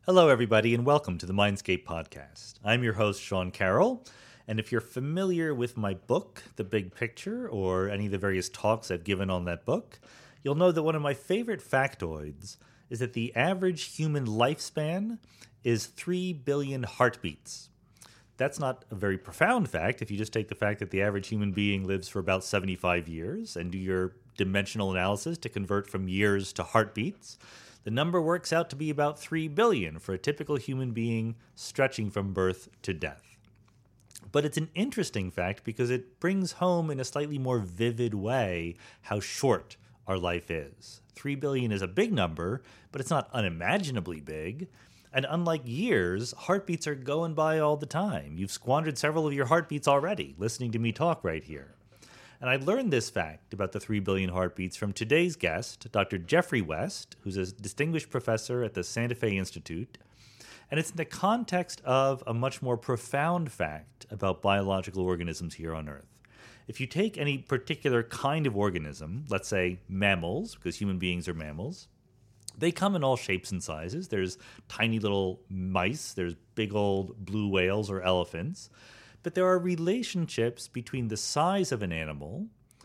Hello, everybody, and welcome to the Mindscape Podcast. I'm your host, Sean Carroll, and if you're familiar with my book, The Big Picture, or any of the various talks I've given on that book, you'll know that one of my favorite factoids is that the average human lifespan is 3 billion heartbeats. That's not a very profound fact if you just take the fact that the average human being lives for about 75 years and do your dimensional analysis to convert from years to heartbeats. The number works out to be about 3 billion for a typical human being stretching from birth to death. But it's an interesting fact because it brings home in a slightly more vivid way how short our life is. 3 billion is a big number, but it's not unimaginably big. And unlike years, heartbeats are going by all the time. You've squandered several of your heartbeats already, listening to me talk right here. And I learned this fact about the 3 billion heartbeats from today's guest, Dr. Jeffrey West, who's a distinguished professor at the Santa Fe Institute. And it's in the context of a much more profound fact about biological organisms here on Earth. If you take any particular kind of organism, let's say mammals, because human beings are mammals, they come in all shapes and sizes. There's tiny little mice, there's big old blue whales or elephants. But there are relationships between the size of an animal,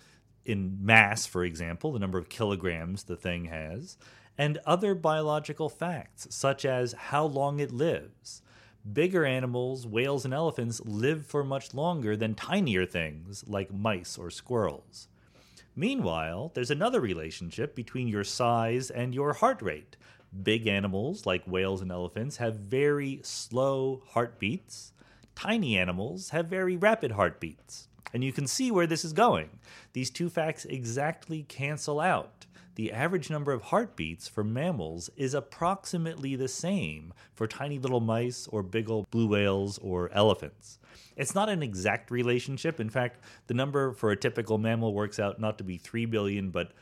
in mass, for example, the number of kilograms the thing has, and other biological facts, such as how long it lives. Bigger animals, whales and elephants, live for much longer than tinier things like mice or squirrels. Meanwhile, there's another relationship between your size and your heart rate. Big animals, like whales and elephants, have very slow heartbeats. Tiny animals have very rapid heartbeats. And you can see where this is going. These two facts exactly cancel out. The average number of heartbeats for mammals is approximately the same for tiny little mice or big old blue whales or elephants. It's not an exact relationship. In fact, the number for a typical mammal works out not to be 3 billion, but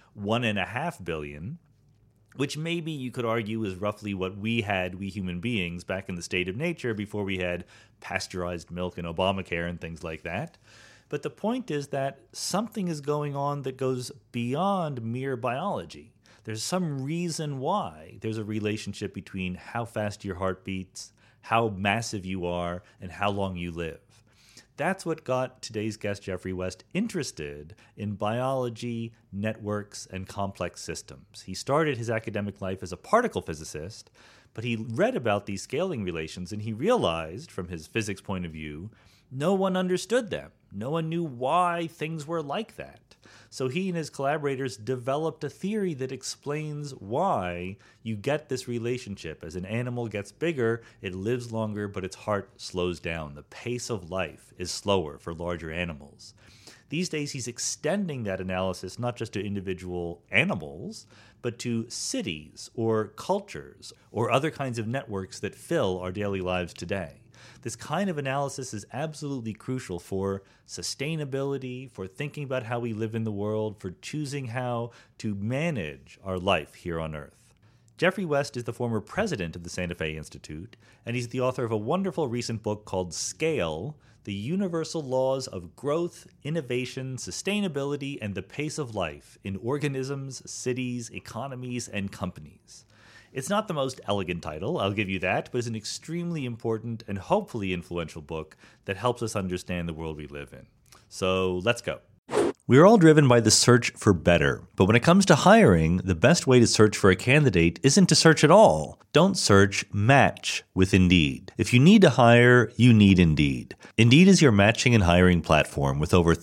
1.5 billion. Which maybe you could argue is roughly what we human beings, back in the state of nature before we had pasteurized milk and Obamacare and things like that. But the point is that something is going on that goes beyond mere biology. There's some reason why there's a relationship between how fast your heart beats, how massive you are, and how long you live. That's what got today's guest, Jeffrey West, interested in biology, networks, and complex systems. He started his academic life as a particle physicist, but he read about these scaling relations and he realized, from his physics point of view, no one understood them. No one knew why things were like that. So he and his collaborators developed a theory that explains why you get this relationship. As an animal gets bigger, it lives longer, but its heart slows down. The pace of life is slower for larger animals. These days, he's extending that analysis not just to individual animals, but to cities or cultures or other kinds of networks that fill our daily lives today. This kind of analysis is absolutely crucial for sustainability, for thinking about how we live in the world, for choosing how to manage our life here on Earth. Jeffrey West is the former president of the Santa Fe Institute, and he's the author of a wonderful recent book called Scale: The Universal Laws of Growth, Innovation, Sustainability, and the Pace of Life in Organisms, Cities, Economies, and Companies. It's not the most elegant title, I'll give you that, but it's an extremely important and hopefully influential book that helps us understand the world we live in. So let's go. We're all driven by the search for better, but when it comes to hiring, the best way to search for a candidate isn't to search at all. Don't search, match with Indeed. If you need to hire, you need Indeed. Indeed is your matching and hiring platform with over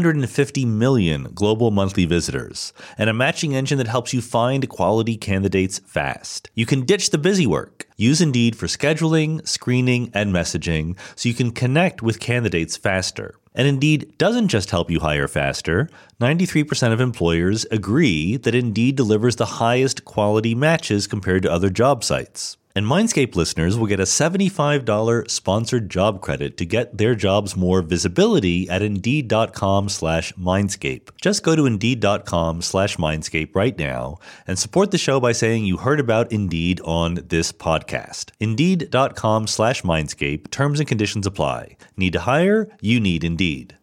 350 million global monthly visitors and a matching engine that helps you find quality candidates fast. You can ditch the busy work. Use Indeed for scheduling, screening, and messaging so you can connect with candidates faster. And Indeed doesn't just help you hire faster. 93% of employers agree that Indeed delivers the highest quality matches compared to other job sites. And Mindscape listeners will get a $75 sponsored job credit to get their jobs more visibility at Indeed.com/Mindscape. Just go to Indeed.com/Mindscape right now and support the show by saying you heard about Indeed on this podcast. Indeed.com/Mindscape. Terms and conditions apply. Need to hire? You need Indeed.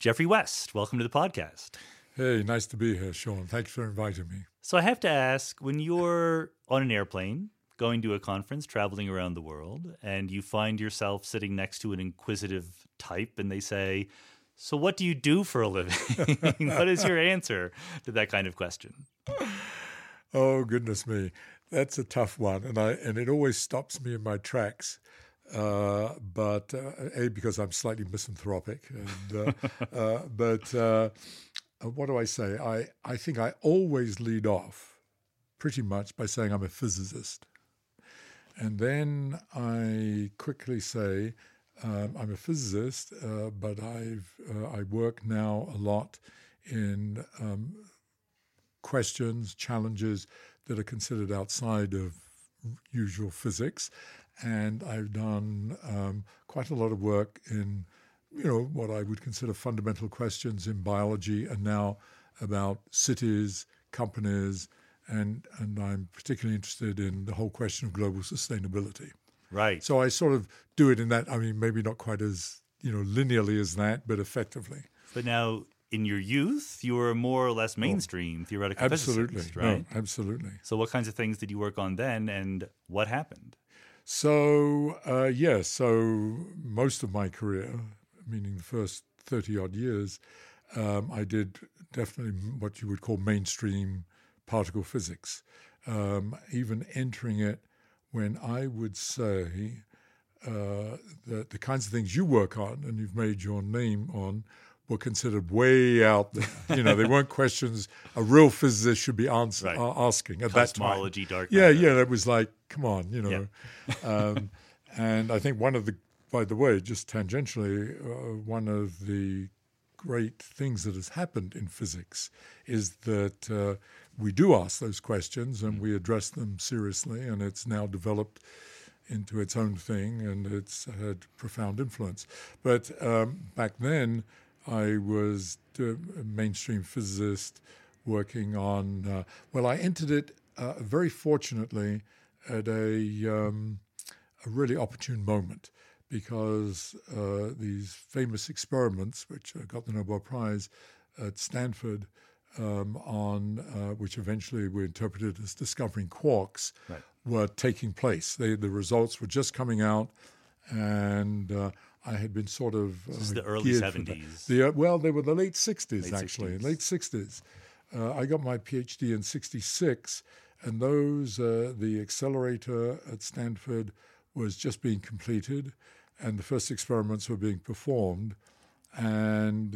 Jeffrey West. Welcome to the podcast. Hey, nice to be here, Sean. Thanks for inviting me. So I have to ask, when you're on an airplane, going to a conference, traveling around the world, and you find yourself sitting next to an inquisitive type and they say, so what do you do for a living? What is your answer to that kind of question? Oh, goodness me. That's a tough one. And it always stops me in my tracks. But because I'm slightly misanthropic. But what do I say? I think I always lead off pretty much by saying I'm a physicist. And then I quickly say, I'm a physicist, but I work now a lot in questions, challenges that are considered outside of usual physics. And I've done quite a lot of work in, what I would consider fundamental questions in biology, and now about cities, companies, and I'm particularly interested in the whole question of global sustainability. Right. So I sort of do it in that, maybe not quite as, linearly as that, but effectively. But now, in your youth, you were more or less mainstream theoretical physicist, right? No, absolutely. So what kinds of things did you work on then, and what happened? So, so most of my career, meaning the first 30-odd years, I did definitely what you would call mainstream particle physics, even entering it when I would say that the kinds of things you work on and you've made your name on were considered way out there. They weren't questions a real physicist should be asking at that time. Cosmology, dark matter. Yeah, that was like, come on, And I think by the way, just tangentially, one of the great things that has happened in physics is that we do ask those questions and we address them seriously, and it's now developed into its own thing, and it's had profound influence. But back then, I was a mainstream physicist working on, I entered it very fortunately at a really opportune moment, because these famous experiments, which got the Nobel Prize at Stanford, which eventually were interpreted as discovering quarks, were taking place. The results were just coming out, and I had been sort of this is the early 70s. They were the late 60s, actually. 60s. Late 60s. I got my PhD in 66, and the accelerator at Stanford was just being completed, and the first experiments were being performed, and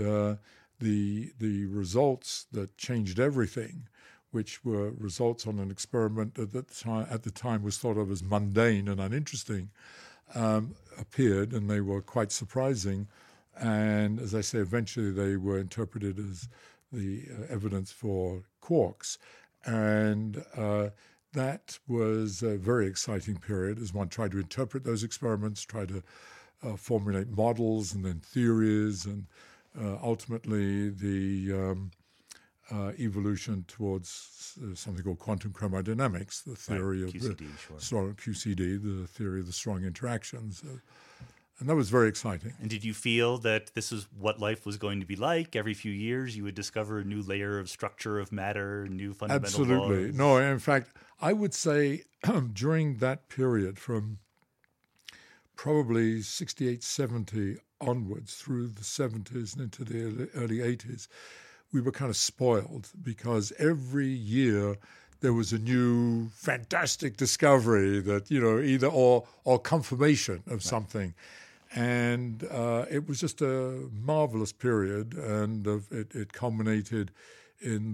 the results that changed everything, which were results on an experiment that at the time was thought of as mundane and uninteresting, appeared, and they were quite surprising. And as I say, eventually they were interpreted as the evidence for quarks. And that was a very exciting period as one tried to interpret those experiments, try to formulate models and then theories, and ultimately the evolution towards something called quantum chromodynamics, the theory of QCD, QCD, the theory of the strong interactions. And that was very exciting. And did you feel that this is what life was going to be like? Every few years you would discover a new layer of structure of matter, new fundamental Absolutely. laws? No, in fact, I would say during that period from probably 68, 70 onwards through the 70s and into the early 80s, we were kind of spoiled, because every year there was a new fantastic discovery that, either or confirmation of something. And it was just a marvelous period, and it culminated in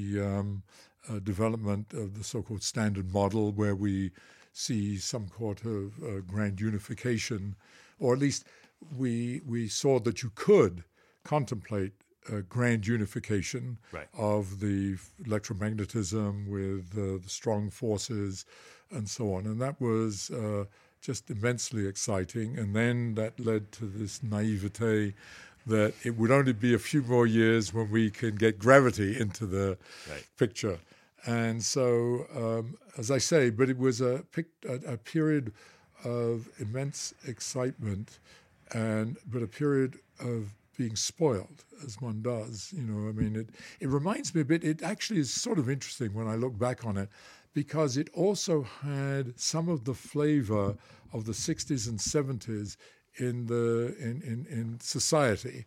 the development of the so-called Standard Model, where we see some sort of grand unification, or at least we saw that you could contemplate a grand unification of the electromagnetism with the strong forces and so on. And that was just immensely exciting. And then that led to this naivete that it would only be a few more years when we can get gravity into the picture. And so, as I say, but it was a period of immense excitement, but a period of being spoiled, as one does. I mean, it reminds me a bit, it actually is sort of interesting when I look back on it, because it also had some of the flavor of the 60s and 70s in society.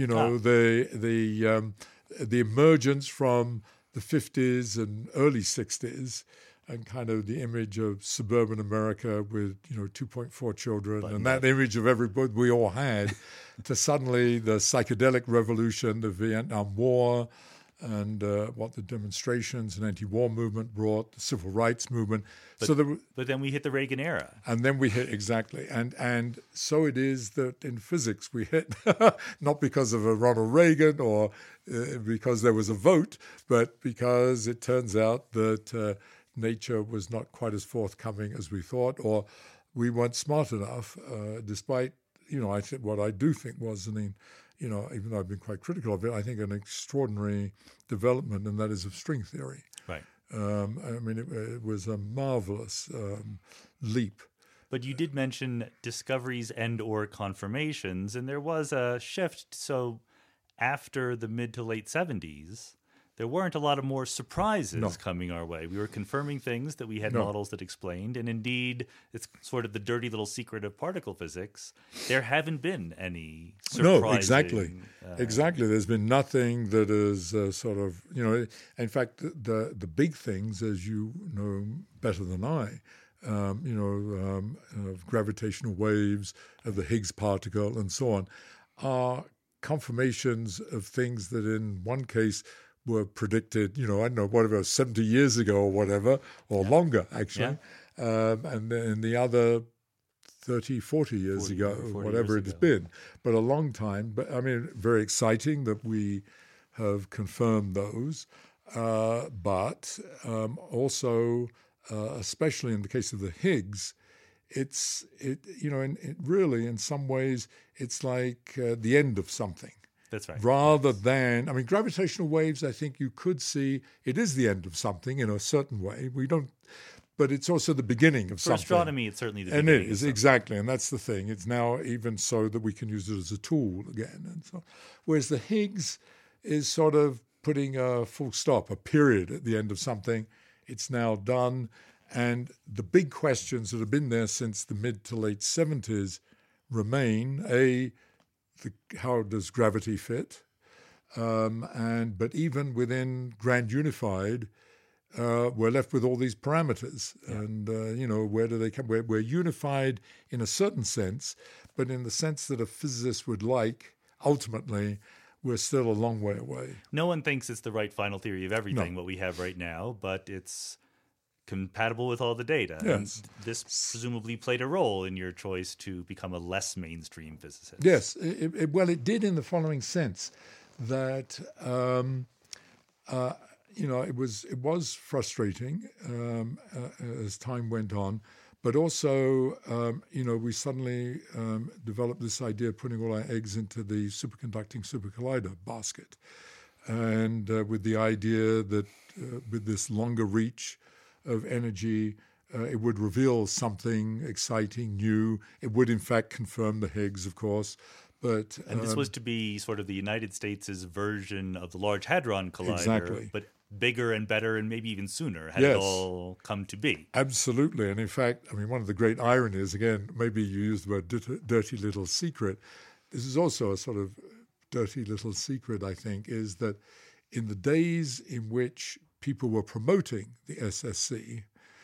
The emergence from the 50s and early 60s, and kind of the image of suburban America with 2.4 children, and that image of everybody we all had, to suddenly the psychedelic revolution, the Vietnam War, and what the demonstrations and anti-war movement brought, the civil rights movement. But then we hit the Reagan era. And then we hit, exactly. And so it is that in physics we hit, not because of a Ronald Reagan or because there was a vote, but because it turns out that nature was not quite as forthcoming as we thought, or we weren't smart enough, despite, I think what I do think was, even though I've been quite critical of it, I think an extraordinary development, and that is of string theory. Right. It was a marvelous leap. But you did mention discoveries and or confirmations, and there was a shift. So after the mid to late 70s, there weren't a lot of more surprises coming our way. We were confirming things that we had models that explained. And indeed, it's sort of the dirty little secret of particle physics. There haven't been any surprising... No, exactly. Exactly. There's been nothing that is in fact, the big things, as you know better than I, of gravitational waves, of the Higgs particle, and so on, are confirmations of things that in one case were predicted, I don't know, whatever, 70 years ago or whatever, or longer, actually. Yeah. And then the other 30, 40 years ago, whatever it's been. But a long time. But, very exciting that we have confirmed those. But also, especially in the case of the Higgs, really, in some ways, it's like the end of something. That's right. Rather than, gravitational waves, I think you could see it is the end of something in a certain way. But it's also the beginning of something. For astronomy, it's certainly the beginning. And it is, exactly. And that's the thing. It's now even so that we can use it as a tool again. And so, whereas the Higgs is sort of putting a full stop, a period at the end of something. It's now done. And the big questions that have been there since the mid to late 70s remain, how does gravity fit? But even within grand unified, we're left with all these parameters. Yeah. And, where do they come? We're unified in a certain sense, but in the sense that a physicist would like, ultimately, we're still a long way away. No one thinks it's the right final theory of everything, what we have right now, but it's compatible with all the data. Yes. And this presumably played a role in your choice to become a less mainstream physicist. Yes. It did in the following sense, that it was frustrating as time went on, but also we suddenly developed this idea of putting all our eggs into the superconducting supercollider basket, and with the idea that with this longer reach of energy, it would reveal something exciting, new. It would, in fact, confirm the Higgs, of course. And this was to be sort of the United States' version of the Large Hadron Collider, exactly. But bigger and better and maybe even sooner had it all come to be. Absolutely. And in fact, one of the great ironies, again, maybe you used the word dirty little secret. This is also a sort of dirty little secret, I think, is that in the days in which people were promoting the SSC,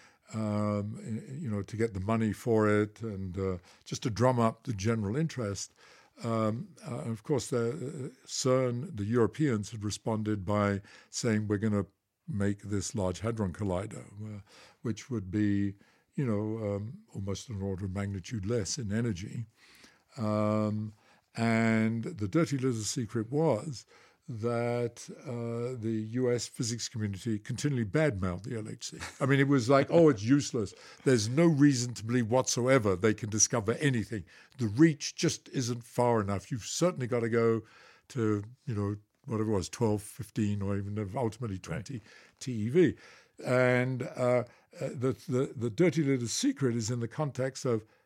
to get the money for it and just to drum up the general interest. Of course, CERN, the Europeans, had responded by saying we're going to make this Large Hadron Collider, which would be, almost an order of magnitude less in energy. And the dirty little secret was that the U.S. physics community continually badmouthed the LHC. It was like, it's useless. There's no reason to believe whatsoever they can discover anything. The reach just isn't far enough. You've certainly got to go to, whatever it was, 12, 15, or even ultimately 20 TeV. And the dirty little secret is in the context of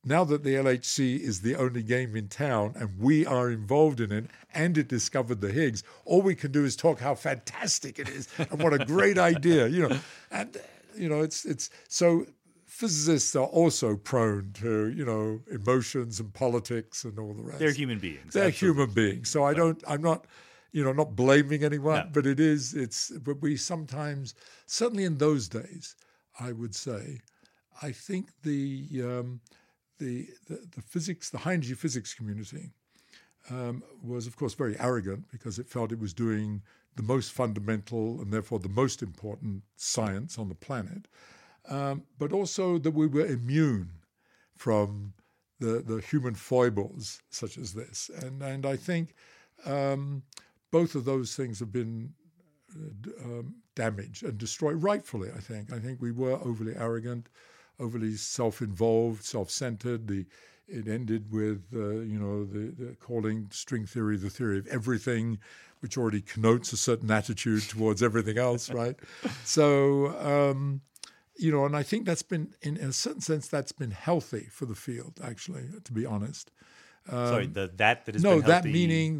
now that the LHC is the only game in town and we are involved in it and it discovered the Higgs, all we can do is talk how fantastic it is and what a great idea, And, it's so physicists are also prone to, emotions and politics and all the rest. They're human beings. They're absolutely. human beings. So I'm not, not blaming anyone, No. but but we sometimes, certainly in those days, I would say, I think the physics, the high energy physics community was, of course, very arrogant because it felt it was doing the most fundamental and therefore the most important science on the planet, but also that we were immune from the human foibles such as this. And I think both of those things have been damaged and destroyed rightfully, I think. I think we were overly arrogant, overly self-involved, self-centered. It ended with, the calling string theory the theory of everything, which already connotes a certain attitude towards everything else, right? So, and I think that's been, in a certain sense, that's been healthy for the field, actually, to be honest. Sorry, that is No, been that healthy. meaning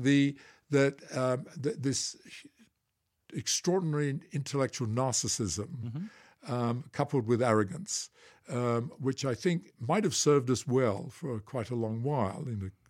this extraordinary intellectual narcissism coupled with arrogance, which I think might have served us well for quite a long while.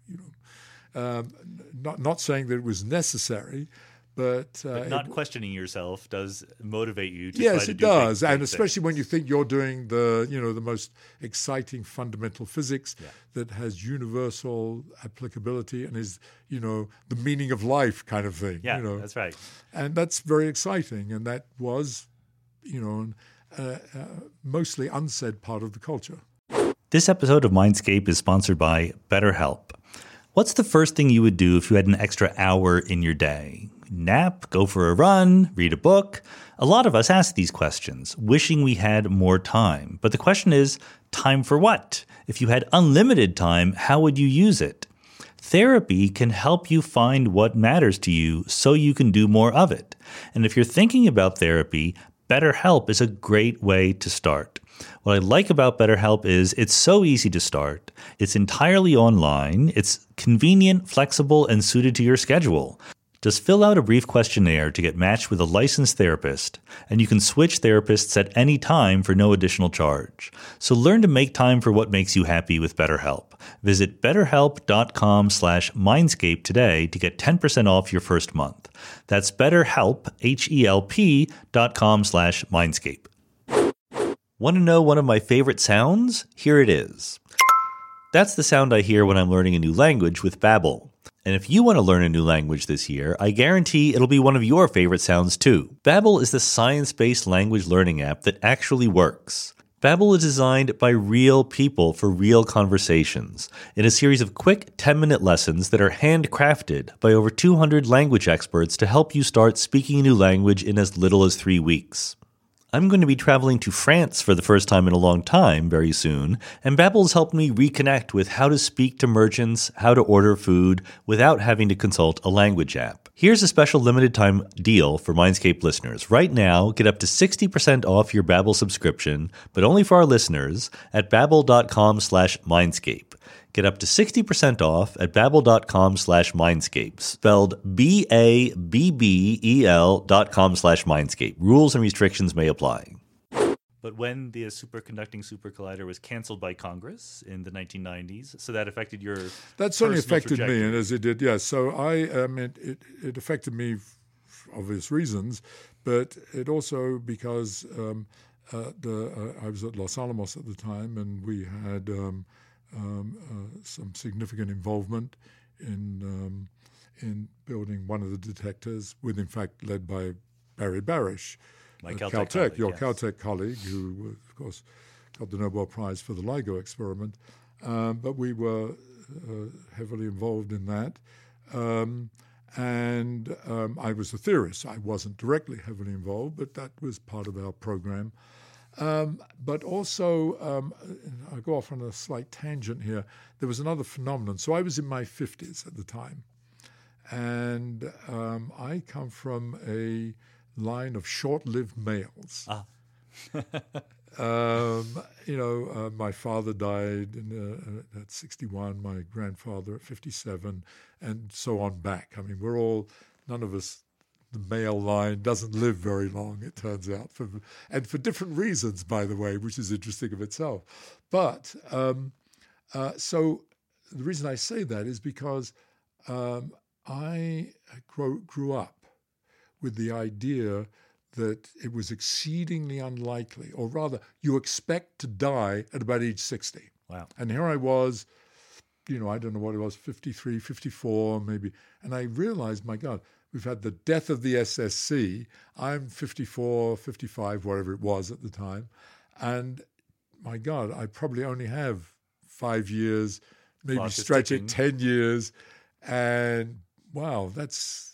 Not saying that it was necessary, but not questioning yourself does motivate you to yes, try to it do does, big and things. especially when you think you're doing the most exciting fundamental physics Yeah. that has universal applicability and is the meaning of life kind of thing. Yeah, that's right. And that's very exciting, and that was mostly unsaid part of the culture. This episode of Mindscape is sponsored by BetterHelp. What's the first thing you would do if you had an extra hour in your day? Nap, go for a run, read a book? A lot of us ask these questions, wishing we had more time. But the question is, time for what? If you had unlimited time, how would you use it? Therapy can help you find what matters to you so you can do more of it. And if you're thinking about therapy, BetterHelp is a great way to start. What I like about BetterHelp is it's so easy to start. It's entirely online. It's convenient, flexible, and suited to your schedule. Just fill out a brief questionnaire to get matched with a licensed therapist, and you can switch therapists at any time for no additional charge. So learn to make time for what makes you happy with BetterHelp. Visit betterhelp.com/mindscape today to get 10% off your first month. That's BetterHelp, HELP.com/mindscape. Want to know one of my favorite sounds? Here it is. That's the sound I hear when I'm learning a new language with Babbel. And if you want to learn a new language this year, I guarantee it'll be one of your favorite sounds too. Babbel is the science-based language learning app that actually works. Babbel is designed by real people for real conversations in a series of quick 10-minute lessons that are handcrafted by over 200 language experts to help you start speaking a new language in as little as 3 weeks. I'm going to be traveling to France for the first time in a long time very soon, and Babbel's helped me reconnect with how to speak to merchants, how to order food, without having to consult a language app. Here's a special limited time deal for Mindscape listeners. Right now, get up to 60% off your Babbel subscription, but only for our listeners at babbel.com/mindscape. Get up to 60% off at babbel.com/mindscape, spelled BABBEL.com/mindscape. Rules and restrictions may apply. But when the superconducting supercollider was canceled by Congress in the 1990s, so that affected your That certainly personal affected me, trajectory. and as it did, yes. So it affected me for obvious reasons, but it also because I was at Los Alamos at the time, and we had some significant involvement in building one of the detectors, in fact led by Barry Barish, My Caltech, Caltech colleague, your yes. Caltech colleague, who of course got the Nobel Prize for the LIGO experiment. But we were heavily involved in that. And I was a theorist. I wasn't directly heavily involved, but that was part of our program. But also, I'll go off on a slight tangent here. There was another phenomenon. So I was in my 50s at the time. And I come from a line of short-lived males. my father died at 61, my grandfather at 57, and so on back. I mean, none of us, the male line doesn't live very long, it turns out, and for different reasons, by the way, which is interesting of itself. But so the reason I say that is because I grew up with the idea that it was exceedingly unlikely, or rather, you expect to die at about age 60. Wow. And here I was, I don't know what it was, 53, 54 maybe. And I realized, my God, we've had the death of the SSC. I'm 54, 55, whatever it was at the time. And my God, I probably only have 5 years, maybe stretch it 10 years. And wow, that's,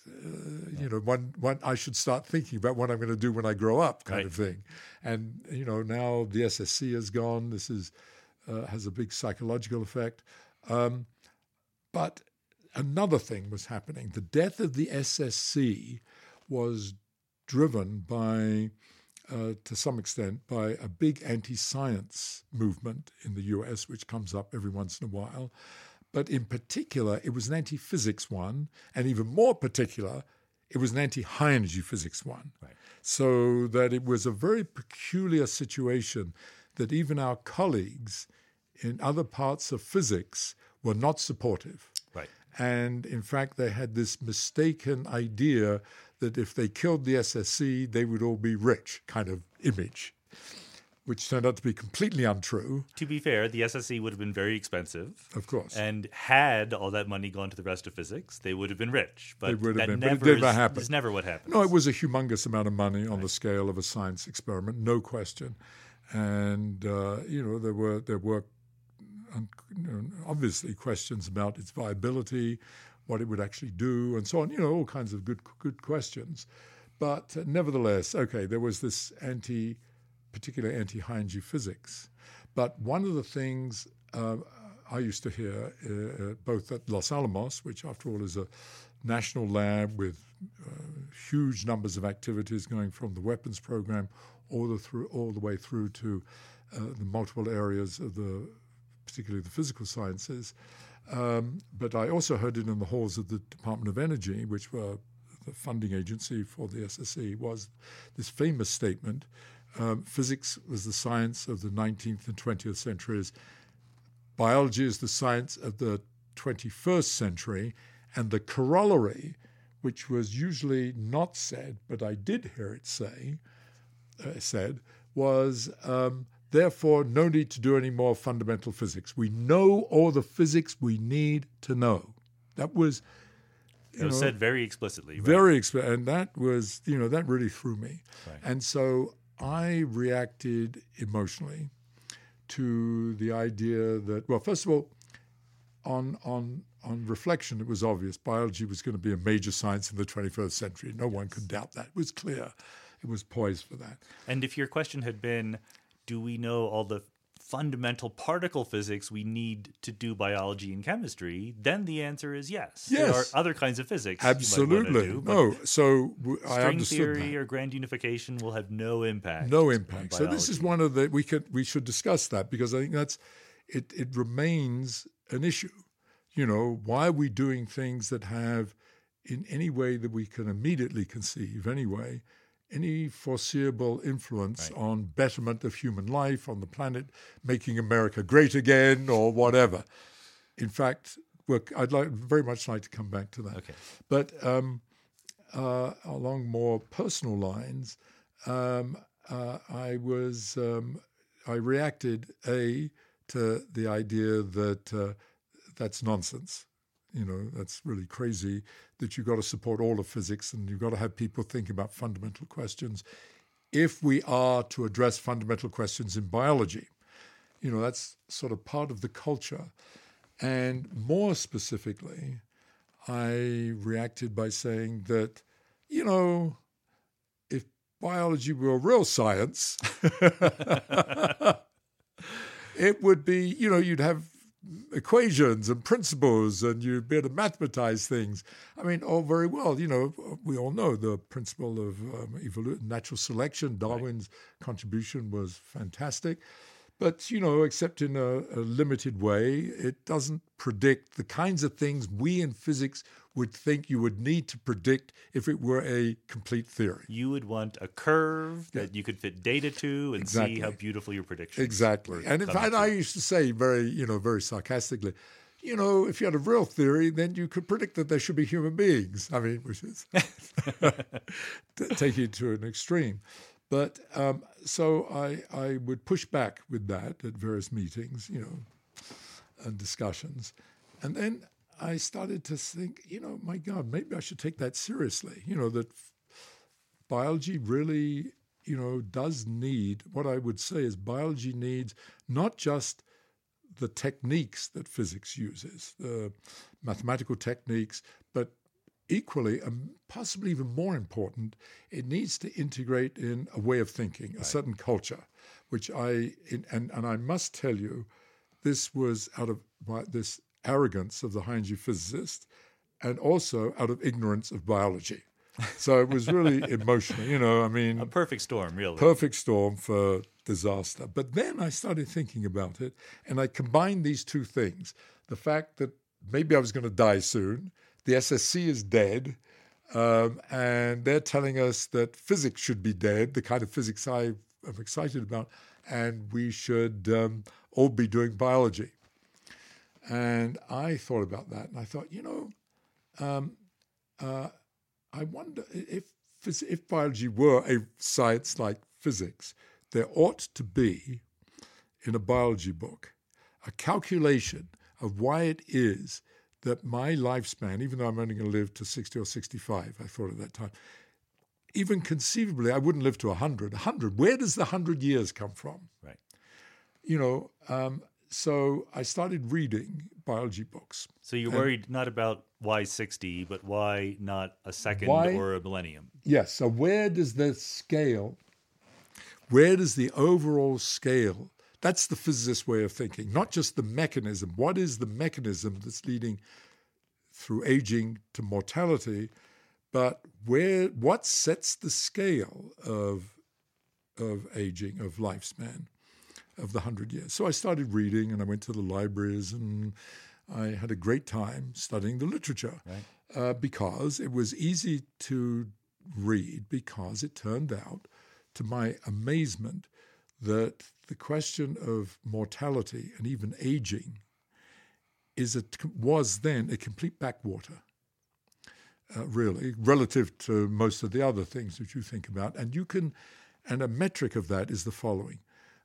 one I should start thinking about what I'm going to do when I grow up kind of thing. And, now the SSC is gone. This has a big psychological effect. But another thing was happening. The death of the SSC was driven by, to some extent, by a big anti-science movement in the US, which comes up every once in a while. But in particular, it was an anti-physics one, and even more particular, it was an anti-high-energy physics one. Right. So that it was a very peculiar situation that even our colleagues in other parts of physics were not supportive. Right. And in fact, they had this mistaken idea that if they killed the SSC, they would all be rich kind of image, which turned out to be completely untrue. To be fair, the SSC would have been very expensive. Of course. And had all that money gone to the rest of physics, they would have been rich. But they would have been, never but it never happened. It's never what happened. No, it was a humongous amount of money on the scale of a science experiment, no question. And, there were obviously questions about its viability, what it would actually do, and so on, all kinds of good questions. But nevertheless, okay, there was this particularly anti-high-energy physics. But one of the things I used to hear, both at Los Alamos, which after all is a national lab with huge numbers of activities going from the weapons program all the way through to the multiple areas of particularly the physical sciences. But I also heard it in the halls of the Department of Energy, which were the funding agency for the SSC, was this famous statement: physics was the science of the 19th and 20th centuries. Biology is the science of the 21st century. And the corollary, which was usually not said, but I did hear it said, was, therefore, no need to do any more fundamental physics. We know all the physics we need to know. That was... It was said very explicitly. Right? Very explicit. And that was, that really threw me. Right. And so I reacted emotionally to the idea that, well, first of all, on reflection, it was obvious biology was going to be a major science in the 21st century. No one could doubt that. It was clear. It was poised for that. And if your question had been, do we know all the fundamental particle physics we need to do biology and chemistry, then the answer is yes. There are other kinds of physics absolutely you might want to do, no. So I string understood theory that. or grand unification will have no impact. No impact. On So this is one of the we should discuss that, because I think that's it remains an issue. Why are we doing things that have, in any way that we can immediately conceive anyway, any foreseeable influence on betterment of human life on the planet, making America great again, or whatever? In fact, I'd very much like to come back to that. Okay. But along more personal lines, I reacted to the idea that that's nonsense. That's really crazy that you've got to support all of physics and you've got to have people think about fundamental questions. If we are to address fundamental questions in biology, that's sort of part of the culture. And more specifically, I reacted by saying that, if biology were real science, it would be, you'd have equations and principles, and you'd be able to mathematize things. I mean, all very well. We all know the principle of natural selection. Darwin's contribution was fantastic. But, except in a limited way, it doesn't predict the kinds of things we in physics would think you would need to predict if it were a complete theory. You would want a curve that you could fit data to and see how beautiful your predictions were. And in fact, I used to say very sarcastically, if you had a real theory, then you could predict that there should be human beings. I mean, which is taking it to an extreme. But so I would push back with that at various meetings, and discussions. And then I started to think, my God, maybe I should take that seriously, that biology really, does need, what I would say is biology needs not just the techniques that physics uses, the mathematical techniques, but equally, and possibly even more important, it needs to integrate in a way of thinking, a certain culture, which and I must tell you, this was out of this arrogance of the Heinz physicist and also out of ignorance of biology. So it was really emotional, a perfect storm, really. Perfect storm for disaster. But then I started thinking about it, and I combined these two things. The fact that maybe I was going to die soon, the SSC is dead, and they're telling us that physics should be dead, the kind of physics I am excited about, and we should all be doing biology. And I thought about that, and I thought, I wonder if biology were a science like physics, there ought to be, in a biology book, a calculation of why it is that my lifespan, even though I'm only going to live to 60 or 65, I thought at that time, even conceivably, I wouldn't live to 100. 100, where does the 100 years come from? Right. So I started reading biology books. So you're worried not about why 60, but why not a second or a millennium? Yes. So where does the overall scale, that's the physicist's way of thinking, not just the mechanism. What is the mechanism that's leading through aging to mortality, but what sets the scale of aging, of lifespan, of the 100 years? So I started reading, and I went to the libraries, and I had a great time studying the literature, because it was easy to read, because it turned out, to my amazement, that the question of mortality and even aging was then a complete backwater, really, relative to most of the other things that you think about. And a metric of that is the following.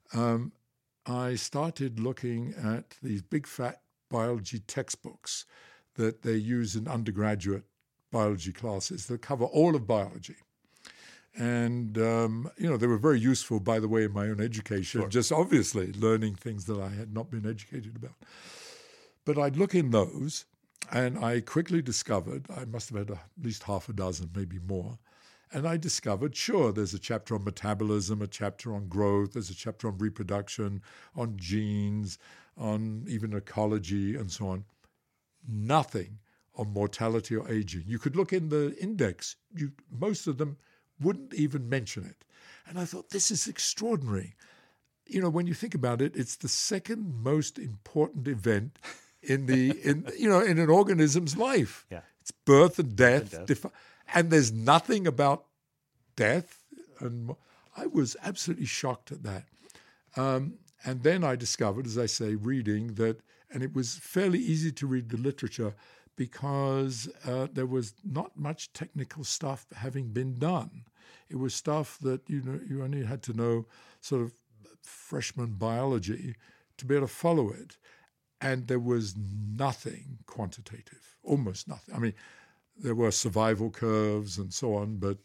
I started looking at these big fat biology textbooks that they use in undergraduate biology classes that cover all of biology. And, they were very useful, by the way, in my own education, just obviously learning things that I had not been educated about. But I'd look in those, and I quickly discovered, I must have had at least half a dozen, maybe more, and I discovered, sure, there's a chapter on metabolism, a chapter on growth, there's a chapter on reproduction, on genes, on even ecology, and so on. Nothing on mortality or aging. You could look in the index, most of them wouldn't even mention it. And I thought, this is extraordinary. When you think about it, it's the second most important event in an organism's life. Yeah. It's birth and death. And there's nothing about death. And I was absolutely shocked at that. And then I discovered, as I say, reading that, and it was fairly easy to read the literature because there was not much technical stuff having been done. It was stuff that you only had to know sort of freshman biology to be able to follow it. And there was nothing quantitative, almost nothing. I mean, there were survival curves and so on, but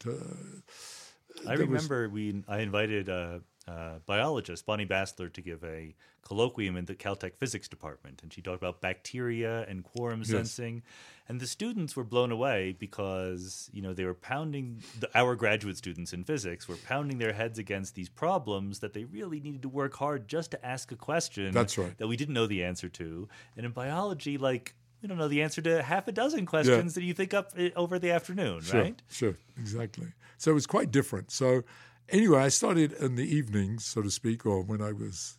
I remember I invited a biologist, Bonnie Bassler, to give a colloquium in the Caltech physics department, and she talked about bacteria and quorum sensing, and the students were blown away because they were pounding our graduate students in physics were pounding their heads against these problems that they really needed to work hard just to ask a question that we didn't know the answer to, and in biology, we don't know the answer to half a dozen questions that you think up over the afternoon, right? Sure, exactly. So it was quite different. So Anyway, I started in the evenings, so to speak, or when I was,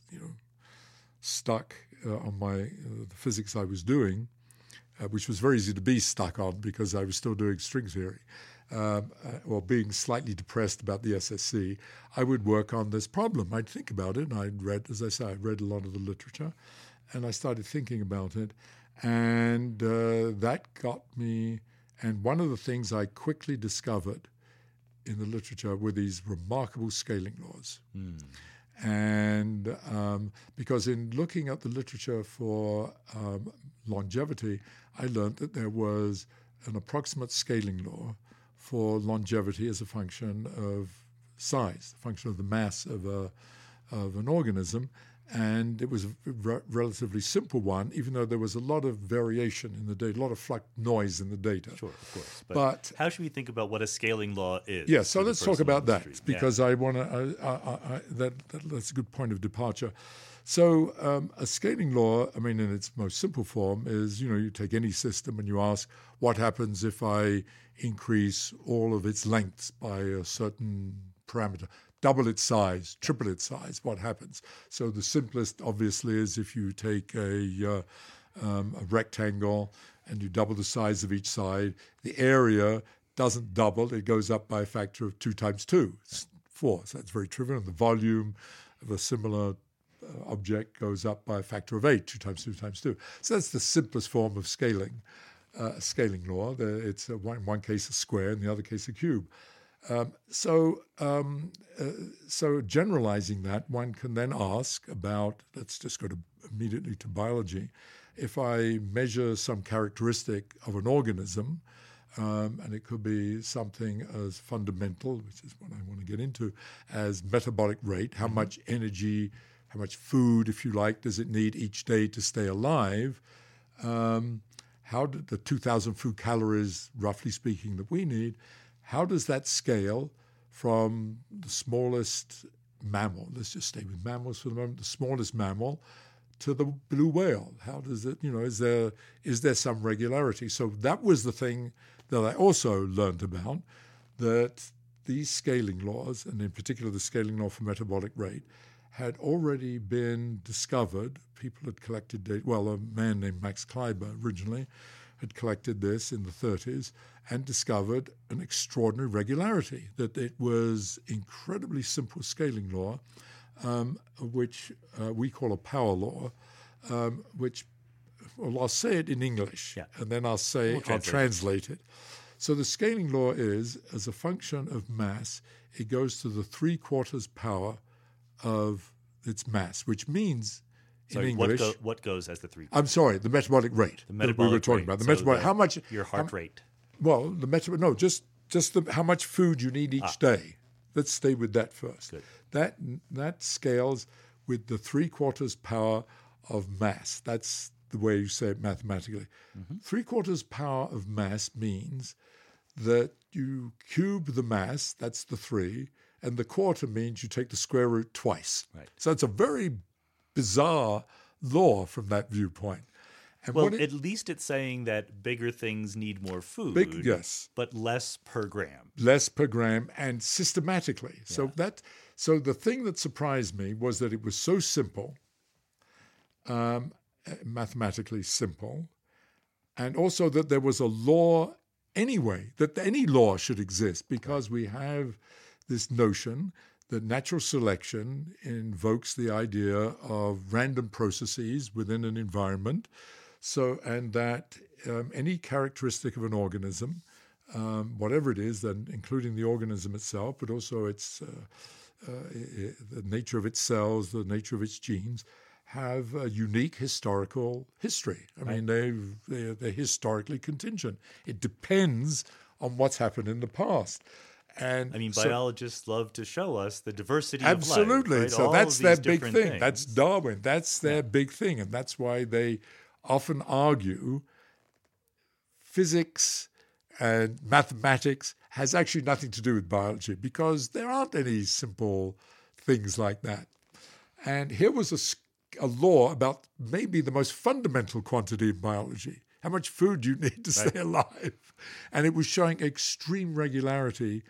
stuck on the physics I was doing, which was very easy to be stuck on because I was still doing string theory, or being slightly depressed about the SSC, I would work on this problem. I'd think about it, and I'd read a lot of the literature, and I started thinking about it, and that got me. And one of the things I quickly discovered in the literature were these remarkable scaling laws. And because in looking at the literature for longevity, I learned that there was an approximate scaling law for longevity as a function of size, a function of the mass of an organism. And it was a relatively simple one, even though there was a lot of variation in the data, a lot of noise in the data. Sure, of course. But how should we think about what a scaling law is? Yeah, so let's talk about that, because yeah. I want to. That's a good point of departure. So a scaling law, I mean, in its most simple form, is you take any system and you ask what happens if I increase all of its lengths by a certain parameter. Double its size, triple its size, what happens? So the simplest, obviously, is if you take a rectangle and you double the size of each side, the area doesn't double, it goes up by a factor of 2 times 2. It's 4, so that's very trivial. And the volume of a similar object goes up by a factor of 8, 2 times 2 times 2. So that's the simplest form of scaling law. It's in one case a square, in the other case a cube. So generalizing that, one can then ask about, let's just go immediately to biology. If I measure some characteristic of an organism, and it could be something as fundamental, which is what I want to get into, as metabolic rate, how much energy, how much food, if you like, does it need each day to stay alive? How did the 2,000 food calories, roughly speaking, that we need, how does that scale from the smallest mammal, let's just stay with mammals for the moment, the smallest mammal, to the blue whale? How does it, is there some regularity? So that was the thing that I also learned about, that these scaling laws, and in particular the scaling law for metabolic rate, had already been discovered. People had collected data. Well, a man named Max Kleiber originally had collected this in the 30s and discovered an extraordinary regularity, that it was incredibly simple scaling law, which we call a power law, which, well, I'll say it in English, and then I'll translate it. So the scaling law is, as a function of mass, it goes to the 3/4 power of its mass, which means in English... What goes as the 3/4? I'm sorry, the metabolic rate. The metabolic that we were talking rate. about. The So metabolic, how much... Your heart rate. Well, just how much food you need each day. Let's stay with that first. Good. That scales with the 3/4 power of mass. That's the way you say it mathematically. 3/4 power of mass means that you cube the mass, that's the 3, and the quarter means you take the square root twice. Right. So it's a very bizarre law from that viewpoint. And well, at least it's saying that bigger things need more food, yes, but less per gram. Less per gram, and systematically. Yeah. So the thing that surprised me was that it was so simple, mathematically simple, and also that there was a law anyway, that any law should exist, because we have this notion that natural selection invokes the idea of random processes within an environment. So, and that any characteristic of an organism, whatever it is, then including the organism itself, but also its the nature of its cells, the nature of its genes, have a unique historical history. I mean, they're historically contingent. It depends on what's happened in the past. And I mean, biologists love to show us the diversity absolutely. of life. Right? So all that's their big thing. Things. That's Darwin. That's their big thing. And that's why they often argue physics and mathematics has actually nothing to do with biology, because there aren't any simple things like that. And here was a law about maybe the most fundamental quantity of biology, how much food you need to stay alive. And it was showing extreme regularity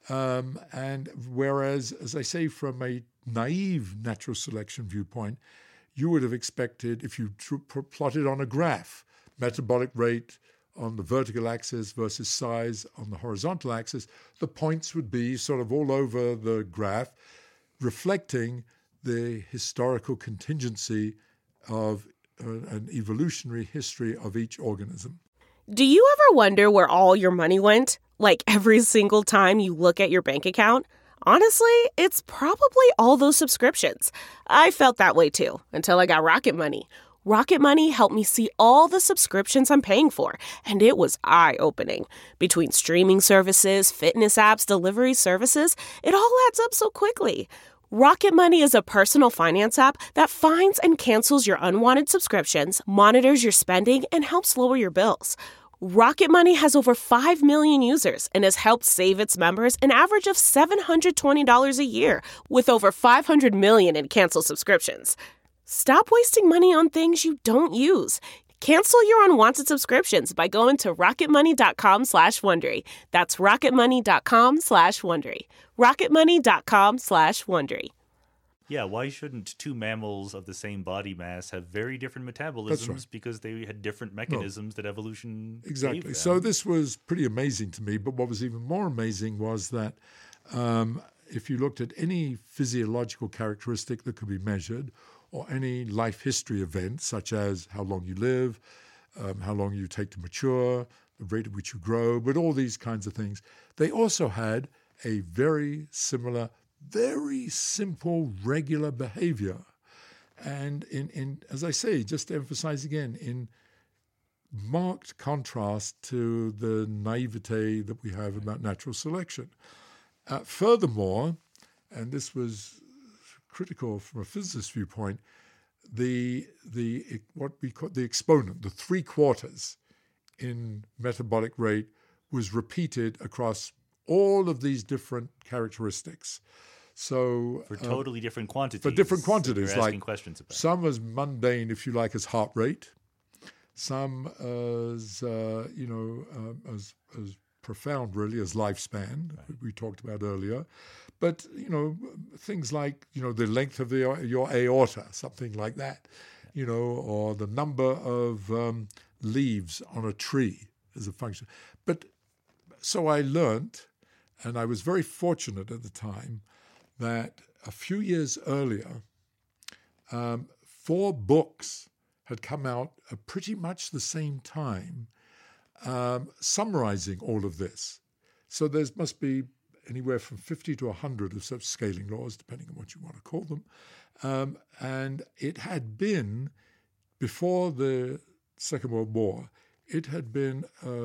And whereas, as I say, from a naive natural selection viewpoint, you would have expected, if you plotted on a graph, metabolic rate on the vertical axis versus size on the horizontal axis, the points would be sort of all over the graph, reflecting the historical contingency of an evolutionary history of each organism. Do you ever wonder where all your money went? Like every single time you look at your bank account? Honestly, it's probably all those subscriptions. I felt that way too, until I got Rocket Money. Rocket Money helped me see all the subscriptions I'm paying for, and it was eye-opening. Between streaming services, fitness apps, delivery services, it all adds up so quickly. Rocket Money is a personal finance app that finds and cancels your unwanted subscriptions, monitors your spending, and helps lower your bills. Rocket Money has over 5 million users and has helped save its members an average of $720 a year, with over 500 million in canceled subscriptions. Stop wasting money on things you don't use. Cancel your unwanted subscriptions by going to rocketmoney.com/Wondery. That's rocketmoney.com/Wondery. rocketmoney.com/Wondery. Yeah, why shouldn't two mammals of the same body mass have very different metabolisms? That's right. Because they had different mechanisms that evolution Exactly. gave them. So this was pretty amazing to me, but what was even more amazing was that if you looked at any physiological characteristic that could be measured, or any life history event, such as how long you live, how long you take to mature, the rate at which you grow, but all these kinds of things, they also had a very similar, very simple, regular behavior. And in as I say, just to emphasize again, in marked contrast to the naivete that we have about natural selection. Furthermore, and this was critical from a physicist viewpoint, what we call the exponent, the 3/4 in metabolic rate, was repeated across all of these different characteristics. So for totally different quantities. For different quantities, you're asking like questions about. some as mundane, if you like, as heart rate, some as as profound, really, as lifespan, right, we talked about earlier. But things like the length of your aorta, something like that, or the number of leaves on a tree as a function. But so I learned, and I was very fortunate at the time, that a few years earlier, 4 books had come out at pretty much the same time, summarizing all of this. So there must be anywhere from 50 to 100 of such scaling laws, depending on what you want to call them. And it had been, before the Second World War, it had been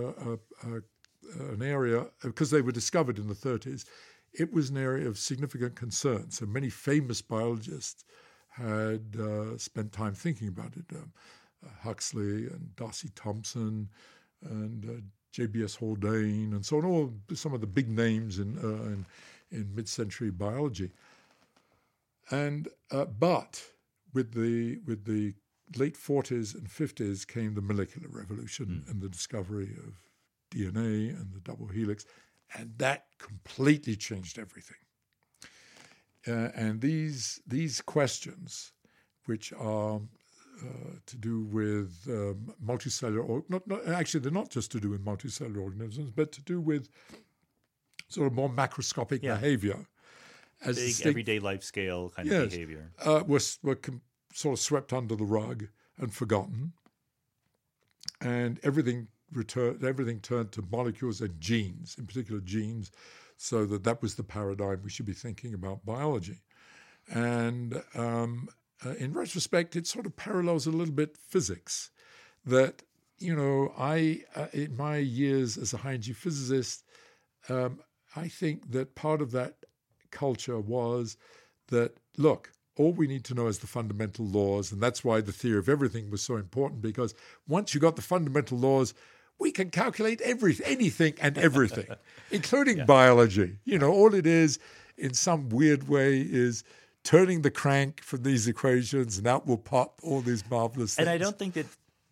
an area, because they were discovered in the 30s, it was an area of significant concern. So many famous biologists had spent time thinking about it. Huxley and Darcy Thompson and J.B.S. Haldane and so on, some of the big names in mid-century biology. And but with the late 40s and 50s came the molecular revolution and the discovery of DNA and the double helix, and that completely changed everything. And these questions, which are to do with multicellular, actually they're not just to do with multicellular organisms, but to do with sort of more macroscopic behavior. As big everyday life scale kind of behavior. Were sort of swept under the rug and forgotten. And everything turned to molecules and genes, in particular genes, so that was the paradigm we should be thinking about biology. And in retrospect, it sort of parallels a little bit physics. That, I, in my years as a high-energy physicist, I think that part of that culture was that, look, all we need to know is the fundamental laws, and that's why the theory of everything was so important, because once you got the fundamental laws, we can calculate anything and everything, including biology. All it is, in some weird way, is turning the crank from these equations, and out will pop all these marvelous things. And I don't think that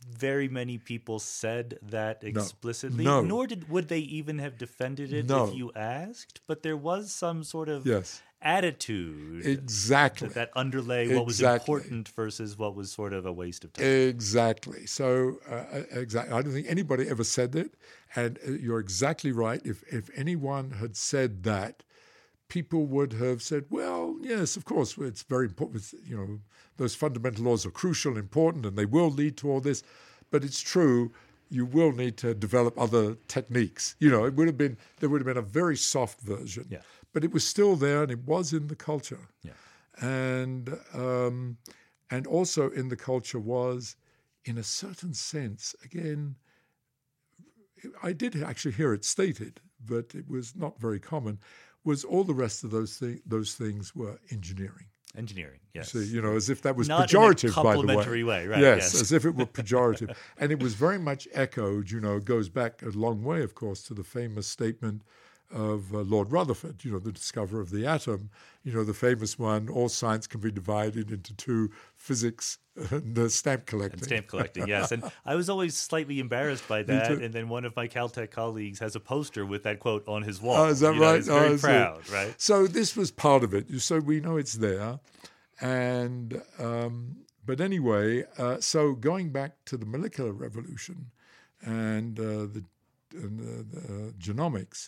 very many people said that explicitly, No. nor would they even have defended it No. if you asked. But there was some sort of attitude exactly that underlay what was important versus what was sort of a waste of time. Exactly. So, exactly. I don't think anybody ever said that. And you're exactly right. If anyone had said that, people would have said, well, yes, of course, it's very important. You know, those fundamental laws are crucial, important, and they will lead to all this. But it's true, you will need to develop other techniques. You know, there would have been a very soft version. Yeah. But it was still there, and it was in the culture. Yeah. And also in the culture was, in a certain sense, again, I did actually hear it stated, but it was not very common, was all the rest of those things were engineering. Engineering, yes. So, you know, as if that was not pejorative, in a complimentary way, right? Yes, as if it were pejorative. And it was very much echoed, you know, goes back a long way, of course, to the famous statement of Lord Rutherford, you know, the discoverer of the atom, you know, the famous one, all science can be divided into two, physics and stamp collecting. And stamp collecting, yes. And I was always slightly embarrassed by that. And then one of my Caltech colleagues has a poster with that quote on his wall. Oh, is that right? He's very proud, right? So this was part of it. So we know it's there. And but anyway, so going back to the molecular revolution and the genomics,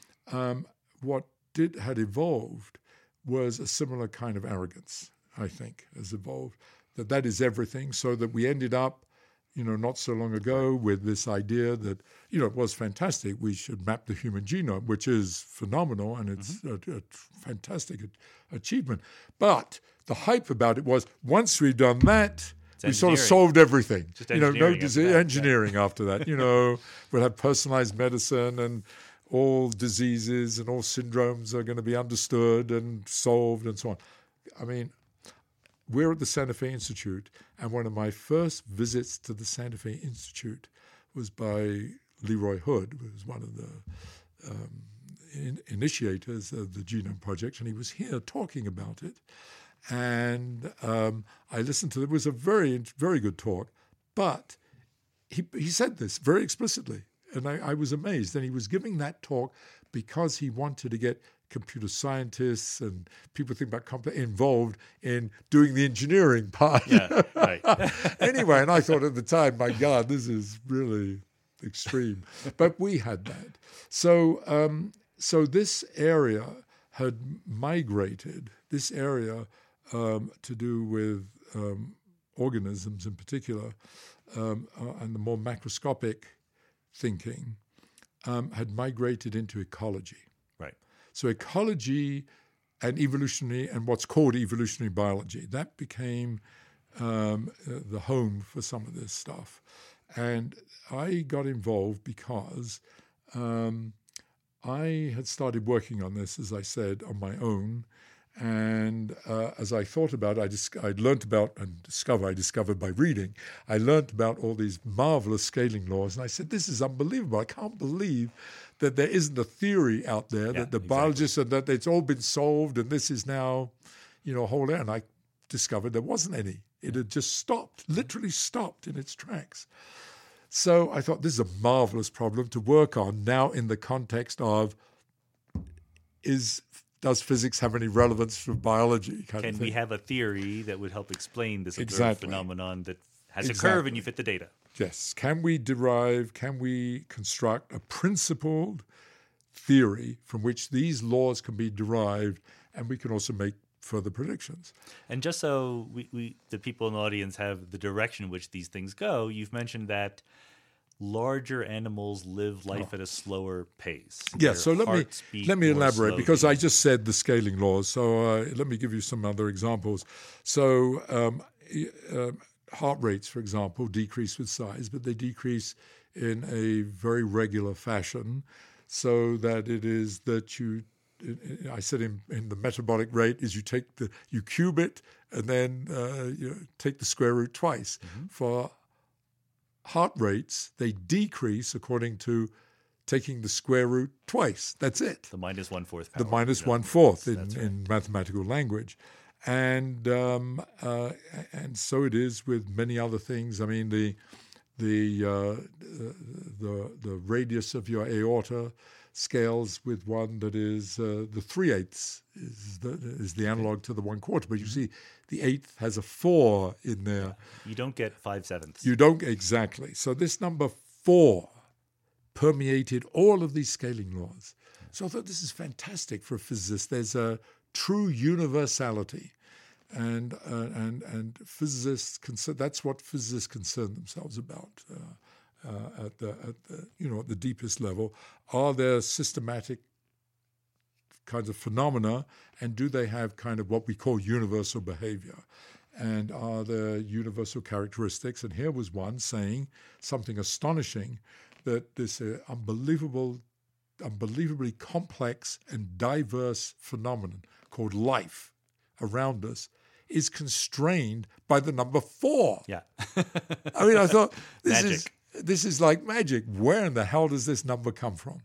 what had evolved was a similar kind of arrogance, I think, has evolved, that is everything, so that we ended up, you know, not so long ago with this idea that, you know, it was fantastic. We should map the human genome, which is phenomenal, and it's a fantastic achievement. But the hype about it was, once we've done that, we sort of solved everything. Just you know, no disease, engineering after that. You know, we'll have personalized medicine, and all diseases and all syndromes are going to be understood and solved and so on. I mean, we're at the Santa Fe Institute, and one of my first visits to the Santa Fe Institute was by Leroy Hood, who was one of the initiators of the Genome Project, and he was here talking about it. And I listened to it. It was a very, very good talk, but he said this very explicitly, and I was amazed. And he was giving that talk because he wanted to get computer scientists and people think about involved in doing the engineering part. Yeah, right. Anyway, and I thought at the time, my God, this is really extreme. But we had that. So, so this area had migrated. This area to do with organisms in particular, and the more macroscopic thinking, had migrated into ecology. Right. So ecology and evolutionary, and what's called evolutionary biology, that became the home for some of this stuff. And I got involved because I had started working on this, as I said, on my own. And as I thought about it, I discovered by reading, I learned about all these marvelous scaling laws. And I said, this is unbelievable. I can't believe that there isn't a theory out there that the biologists and that it's all been solved and this is now, you know, a whole area. And I discovered there wasn't any. It had just stopped, literally stopped in its tracks. So I thought this is a marvelous problem to work on now in the context of does physics have any relevance for biology? Can we have a theory that would help explain this observed phenomenon that has a curve and you fit the data? Yes. Can we construct a principled theory from which these laws can be derived, and we can also make further predictions? And just so the people in the audience have the direction in which these things go, you've mentioned that larger animals live life at a slower pace. Yes, so let me elaborate, because I just said the scaling laws. So let me give you some other examples. So heart rates, for example, decrease with size, but they decrease in a very regular fashion, so that it is that I said in the metabolic rate is you cube it and then you take the square root twice. Mm-hmm. For heart rates, they decrease according to taking the square root twice. That's it. The minus 1/4 power. The minus 1/4 in mathematical language. And so it is with many other things. I mean, the radius of your aorta scales with one that is the 3/8 is the analog to the 1/4. But you see, the 1/8 has a 4 in there. You don't get 5/7. You don't exactly. So this number 4 permeated all of these scaling laws. So I thought this is fantastic for a physicist. There's a true universality, and physicists that's what physicists concern themselves about. At the deepest level, are there systematic kinds of phenomena, and do they have kind of what we call universal behavior, and are there universal characteristics? And here was one saying something astonishing, that this unbelievably complex and diverse phenomenon called life around us is constrained by the number 4. Yeah. I mean, I thought Magic. This is like magic. Where in the hell does this number come from?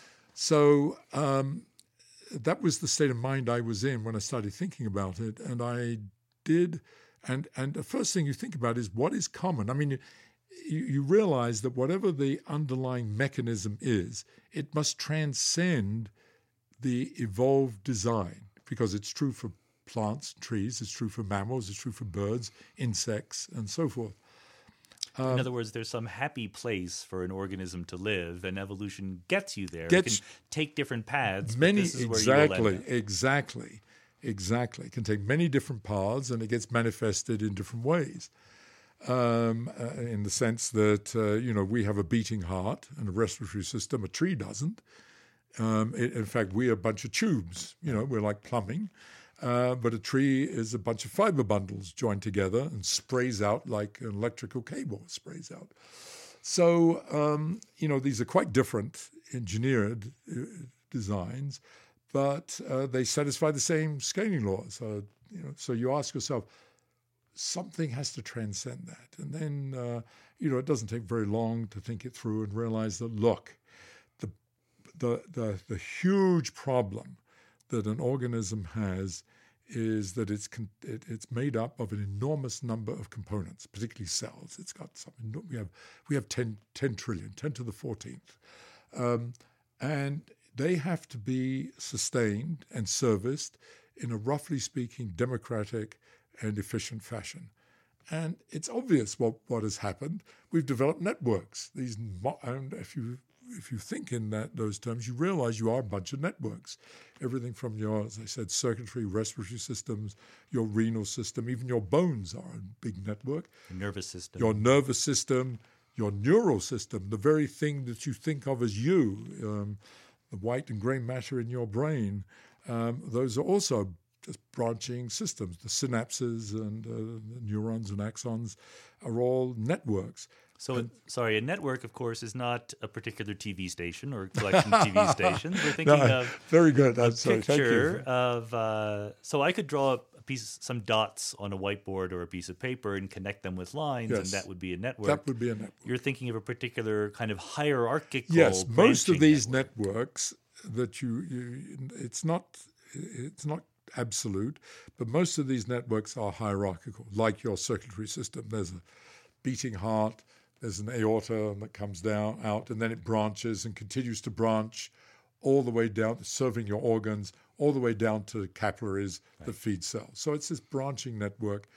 So that was the state of mind I was in when I started thinking about it. And I did, and the first thing you think about is what is common. I mean, you realize that whatever the underlying mechanism is, it must transcend the evolved design, because it's true for plants, trees, it's true for mammals, it's true for birds, insects, and so forth. In other words, there's some happy place for an organism to live, and evolution gets you there. It can take different paths, but this is where you will end up. Exactly. It can take many different paths, and it gets manifested in different ways. In the sense that, we have a beating heart and a respiratory system. A tree doesn't. In fact, we're a bunch of tubes. We're like plumbing. But a tree is a bunch of fiber bundles joined together and sprays out like an electrical cable sprays out. So, these are quite different engineered designs, but they satisfy the same scaling laws. So you ask yourself, something has to transcend that. And then, it doesn't take very long to think it through and realize that, look, the huge problem that an organism has is that it's made up of an enormous number of components, particularly cells. It's got something. We have 10 trillion, 10 to the 14th, and they have to be sustained and serviced in a, roughly speaking, democratic and efficient fashion. And it's obvious what has happened. We've developed networks. And if you think in those terms, you realize you are a bunch of networks. Everything from your, as I said, circulatory, respiratory systems, your renal system, even your bones are a big network. Your nervous system. Your nervous system, your neural system, the very thing that you think of as you, the white and gray matter in your brain, those are also just branching systems. The synapses and the neurons and axons are all networks. So, a network, of course, is not a particular TV station or collection of TV stations. We're thinking of very good. a picture of. So I could draw some dots on a whiteboard or a piece of paper and connect them with lines, and that would be a network. That would be a network. You're thinking of a particular kind of hierarchical. Yes, most of these network. networks that it's not absolute, but most of these networks are hierarchical, like your circulatory system. There's a beating heart. There's an aorta that comes out, and then it branches and continues to branch all the way down, serving your organs, all the way down to capillaries that feed cells. So it's this branching network.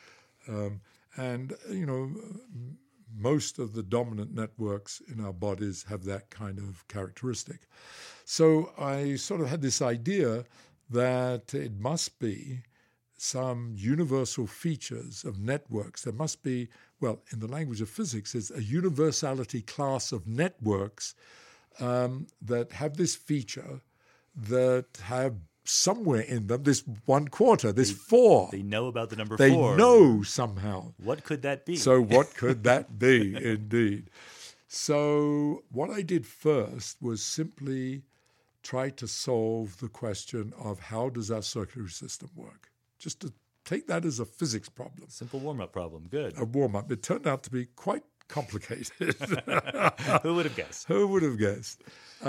Most of the dominant networks in our bodies have that kind of characteristic. So I sort of had this idea that it must be some universal features of networks. There must be, in the language of physics, is a universality class of networks that have this feature, that have somewhere in them this 1/4, this 4. They know about the number 4. They know somehow. What could that be? So what could that be, indeed? So what I did first was simply try to solve the question of how does our circulatory system work? Just to take that as a physics problem. Simple warm-up problem. Good. A warm-up. It turned out to be quite complicated. Who would have guessed? Who would have guessed?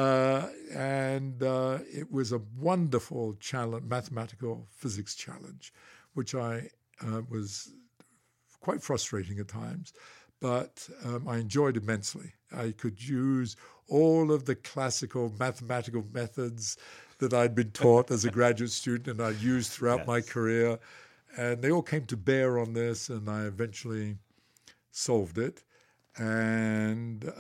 It was a wonderful challenge, mathematical physics challenge, which I was quite frustrating at times. but I enjoyed immensely. I could use all of the classical mathematical methods that I'd been taught as a graduate student and I'd used throughout my career. And they all came to bear on this, and I eventually solved it. And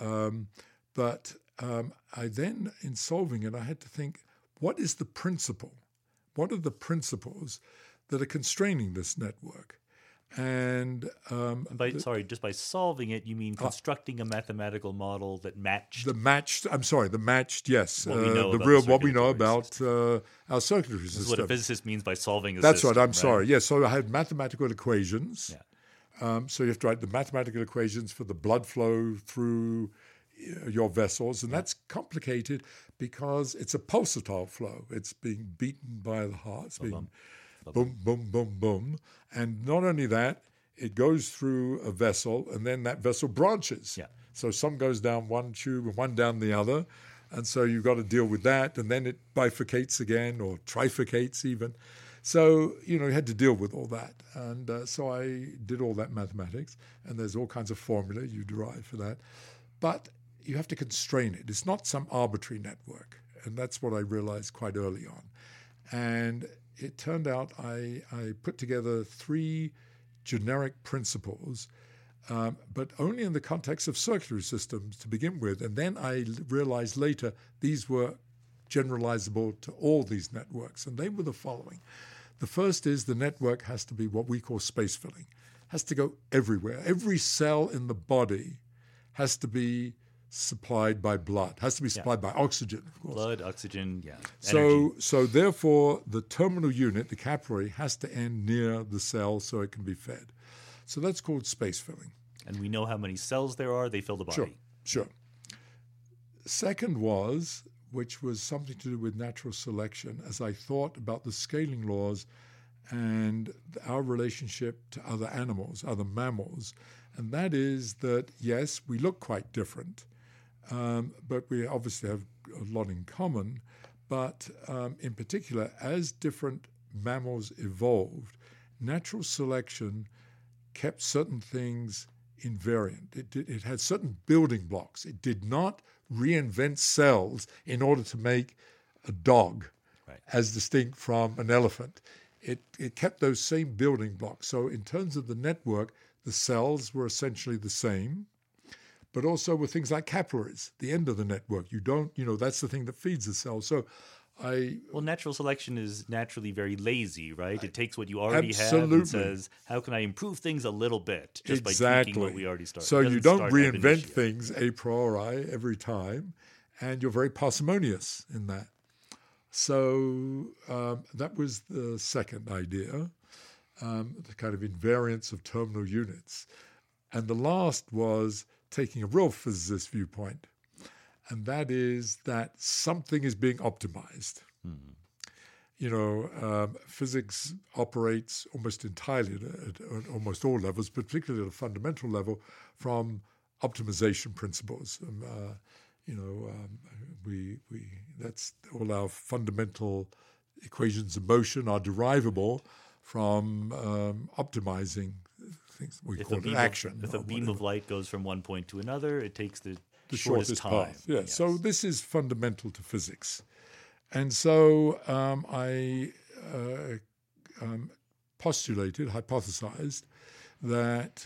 I then, in solving it, I had to think, what is the principle? What are the principles that are constraining this network? And just by solving it, you mean constructing a mathematical model that matched the matched, yes, what we know about our circulatory system. This is what a physicist means by solving a system. system. That's right. I'm sorry. Yes. So I had mathematical equations. Yeah. So you have to write the mathematical equations for the blood flow through your vessels, and that's complicated because it's a pulsatile flow. It's being beaten by the heart. It's being boom, boom, boom, boom. And not only that, it goes through a vessel, and then that vessel branches. Yeah. So some goes down one tube and one down the other. And so you've got to deal with that. And then it bifurcates again, or trifurcates even. So, you had to deal with all that. And so I did all that mathematics. And there's all kinds of formula you derive for that. But you have to constrain it. It's not some arbitrary network. And that's what I realized quite early on. And it turned out I put together 3 generic principles, but only in the context of circulatory systems to begin with. And then I realized later these were generalizable to all these networks. And they were the following. The first is the network has to be what we call space filling. Has to go everywhere. Every cell in the body has to be supplied by blood, has to be supplied by oxygen, of course. Blood, oxygen, So therefore, the terminal unit, the capillary, has to end near the cell so it can be fed. So that's called space filling. And we know how many cells there are. They fill the body. Sure. Second was, which was something to do with natural selection, as I thought about the scaling laws and our relationship to other animals, other mammals, and that is that, yes, we look quite different. But we obviously have a lot in common. But in particular, as different mammals evolved, natural selection kept certain things invariant. It had certain building blocks. It did not reinvent cells in order to make a dog, as distinct from an elephant. It kept those same building blocks. So in terms of the network, the cells were essentially the same. But also with things like capillaries, the end of the network. That's the thing that feeds the cell. So natural selection is naturally very lazy, right? It takes what you already have and says, how can I improve things a little bit just by tweaking what we already started? So you don't reinvent things a priori every time, and you're very parsimonious in that. So that was the second idea, the kind of invariance of terminal units. And the last was taking a real physicist viewpoint, and that is that something is being optimized. Physics operates almost entirely at almost all levels, particularly at a fundamental level, from optimization principles. That's all our fundamental equations of motion are derivable from optimizing things. We call it action. If a beam of light goes from one point to another, it takes the shortest time. Path. Yeah. Yes. So this is fundamental to physics. And so I hypothesized that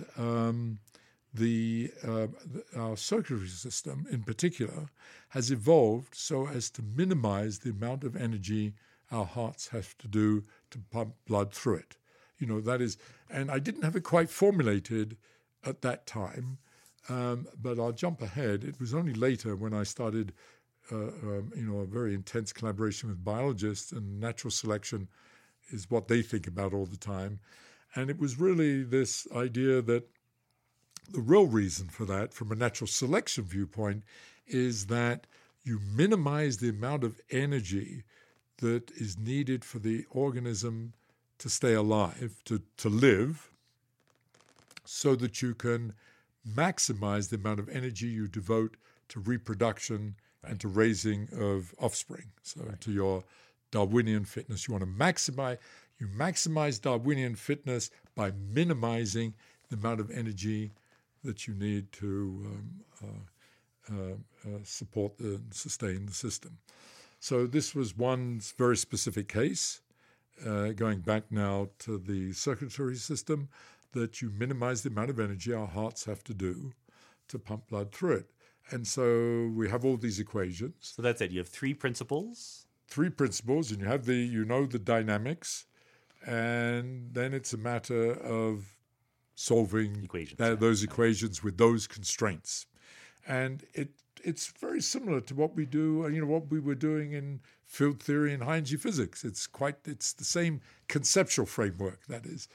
our circulatory system in particular has evolved so as to minimize the amount of energy our hearts have to do to pump blood through it. That is, and I didn't have it quite formulated at that time, but I'll jump ahead. It was only later when I started, a very intense collaboration with biologists, and natural selection is what they think about all the time. And it was really this idea that the real reason for that, from a natural selection viewpoint, is that you minimize the amount of energy that is needed for the organism to stay alive, to live, so that you can maximize the amount of energy you devote to reproduction and to raising of offspring. So to your Darwinian fitness, you want to maximize Darwinian fitness by minimizing the amount of energy that you need to support and sustain the system. So this was one very specific case, going back now to the circulatory system, that you minimize the amount of energy our hearts have to do to pump blood through it. And so we have all these equations. So that's it. You have three principles. And you have the dynamics, and then it's a matter of solving those equations with those constraints. And it's very similar to what we do, what we were doing in field theory and high-energy physics. It's the same conceptual framework, that is.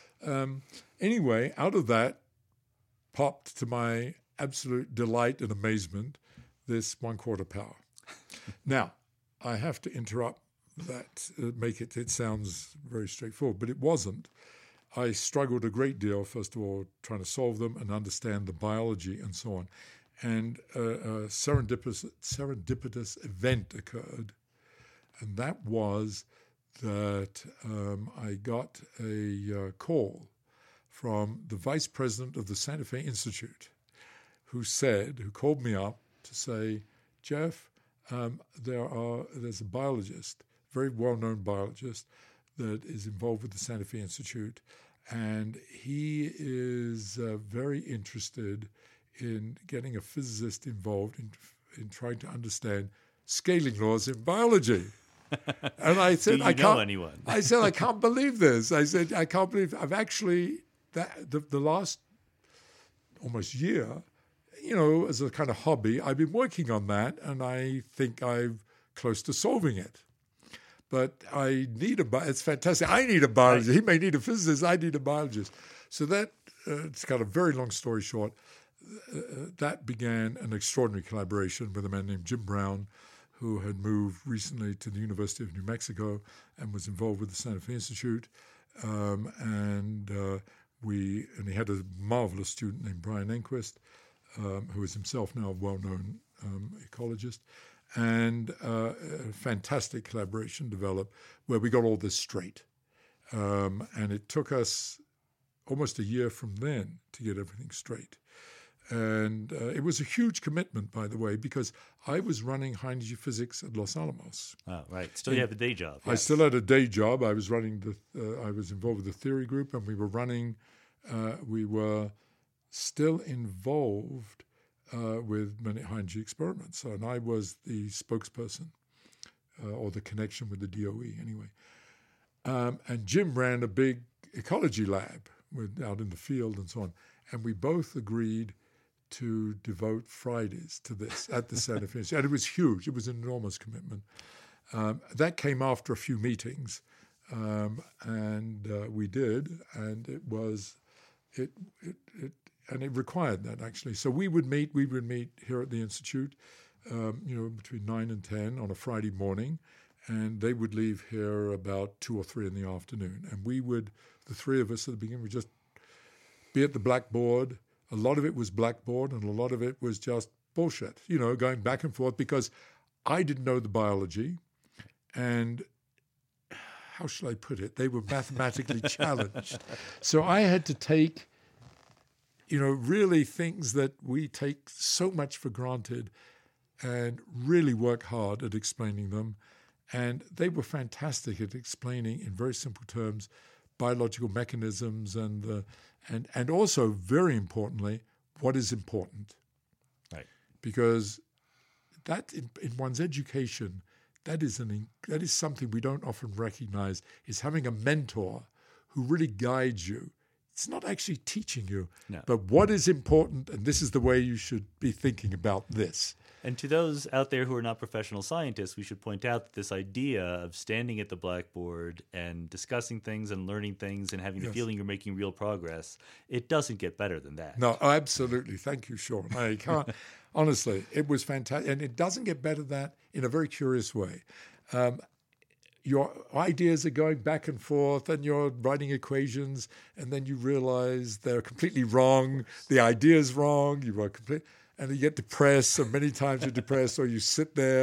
Anyway, out of that popped, to my absolute delight and amazement, this 1/4 power. Now, I have to interrupt that, it sounds very straightforward, but it wasn't. I struggled a great deal, first of all, trying to solve them and understand the biology and so on. And a serendipitous event occurred, and that was that I got a call from the vice president of the Santa Fe Institute, who called me up to say, Jeff, there's a biologist, very well-known biologist, that is involved with the Santa Fe Institute, and he is very interested in getting a physicist involved in trying to understand scaling laws in biology. And I said, I can't know anyone. I said, I can't believe this. I said, I can't believe I've actually, the last almost year, as a kind of hobby, I've been working on that, and I think I'm close to solving it. But it's fantastic. I need a biologist. He may need a physicist. I need a biologist. So that, it's got a very long story short, that began an extraordinary collaboration with a man named Jim Brown, who had moved recently to the University of New Mexico and was involved with the Santa Fe Institute. And he had a marvelous student named Brian Enquist, who is himself now a well-known ecologist. And a fantastic collaboration developed where we got all this straight. And it took us almost a year from then to get everything straight. And it was a huge commitment, by the way, because I was running high-energy physics at Los Alamos. Oh, right. Still you have a day job. Yes. I still had a day job. I was running I was involved with the theory group, and we were still involved with many high-energy experiments. And I was the spokesperson, or the connection with the DOE anyway. And Jim ran a big ecology lab out in the field and so on. And we both agreed to devote Fridays to this at the Santa Fe Institute. And it was huge. It was an enormous commitment. That came after a few meetings, and we did, and it required that, actually. So we would meet here at the Institute, between 9 and 10 on a Friday morning, and they would leave here about 2 or 3 in the afternoon. And the three of us at the beginning, would just be at the blackboard. A lot of it was blackboard, and a lot of it was just bullshit, going back and forth, because I didn't know the biology, and how shall I put it? They were mathematically challenged. So I had to take, really things that we take so much for granted and really work hard at explaining them. And they were fantastic at explaining in very simple terms biological mechanisms and also, very importantly, what is important. Right. Because that in one's education, that is something we don't often recognize, is having a mentor who really guides you. It's not actually teaching you, but what is important, and this is the way you should be thinking about this. And to those out there who are not professional scientists, we should point out that this idea of standing at the blackboard and discussing things and learning things and having the feeling you're making real progress, it doesn't get better than that. No, absolutely. Thank you, Sean. I can't. Honestly, it was fantastic. And it doesn't get better than that in a very curious way. Your ideas are going back and forth, and you're writing equations, and then you realize they're completely wrong. The idea's wrong. You are complete. And you get depressed, so many times you're depressed, or you sit there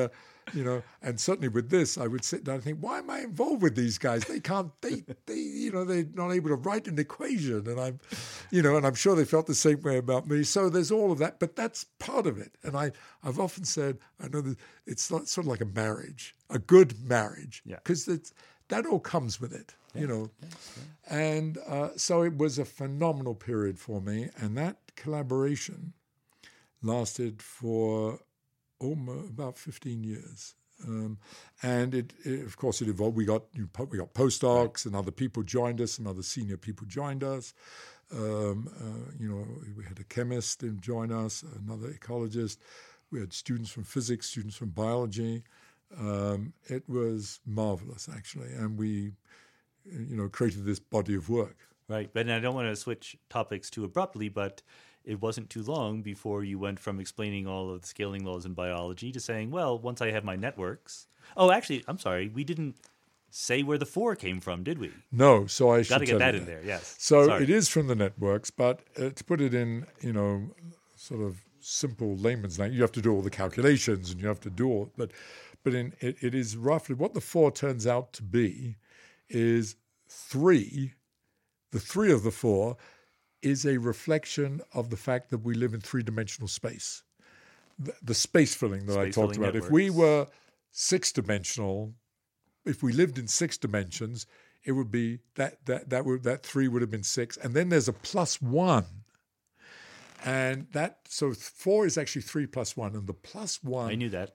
And certainly with this, I would sit down and think, why am I involved with these guys? They can't, they're not able to write an equation. And I'm sure they felt the same way about me. So there's all of that, but that's part of it. And I've often said, I know that it's not sort of like a marriage, a good marriage, because that all comes with it, And so it was a phenomenal period for me. And that collaboration lasted for about 15 years. And it of course, it evolved. We got postdocs, and other people joined us, and other senior people joined us. We had a chemist join us, another ecologist. We had students from physics, students from biology. It was marvelous, actually. And we, created this body of work. Right. But I don't want to switch topics too abruptly, but it wasn't too long before you went from explaining all of the scaling laws in biology to saying, well, once I have my networks... Oh, actually, I'm sorry. We didn't say where the 4 came from, did we? No, so I should got to get that you in there, yes. So sorry. It is from the networks, but to put it in, sort of simple layman's language, you have to do all the calculations and you have to do all... But it is roughly... What the 4 turns out to be is 3... The 3 of the 4 is a reflection of the fact that we live in 3-dimensional space. The space filling that I talked about. Networks. If we were 6-dimensional, if we lived in 6 dimensions, it would be that 3 would have been 6. And then there's a +1. And so 4 is actually 3 + 1. And the +1... I knew that.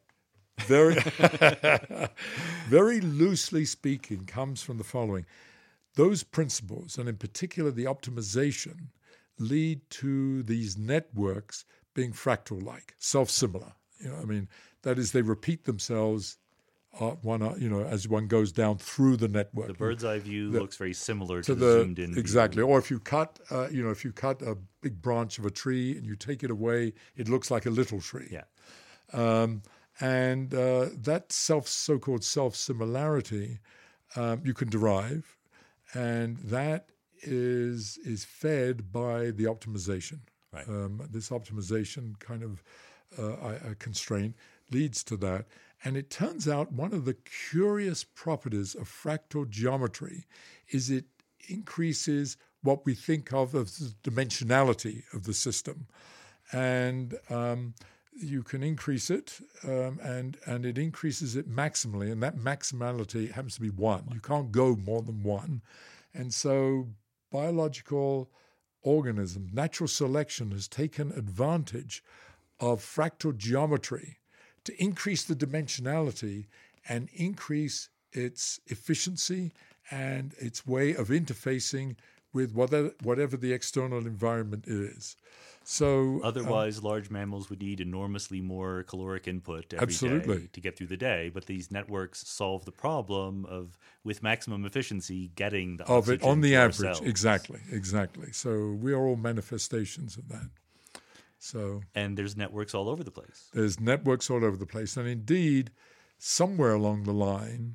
Very loosely speaking, comes from the following. Those principles, and in particular the optimization, lead to these networks being fractal-like, self-similar. That is, they repeat themselves as one goes down through the network. The bird's eye view looks very similar to the zoomed-in view. Exactly. Or if you cut, a big branch of a tree and you take it away, it looks like a little tree. Yeah. And that so-called self-similarity you can derive. And that is fed by the optimization. Right. This optimization kind of constraint leads to that. And it turns out one of the curious properties of fractal geometry is it increases what we think of as the dimensionality of the system. And you can increase it, and it increases it maximally, and that maximality happens to be 1. You can't go more than 1. And so biological organisms, natural selection has taken advantage of fractal geometry to increase the dimensionality and increase its efficiency and its way of interfacing with whatever the external environment is. So otherwise, large mammals would need enormously more caloric input every day to get through the day. But these networks solve the problem of, with maximum efficiency, getting the oxygen of it on the average. Ourselves. Exactly. So we are all manifestations of that. And there's networks all over the place. There's networks all over the place, and indeed, somewhere along the line,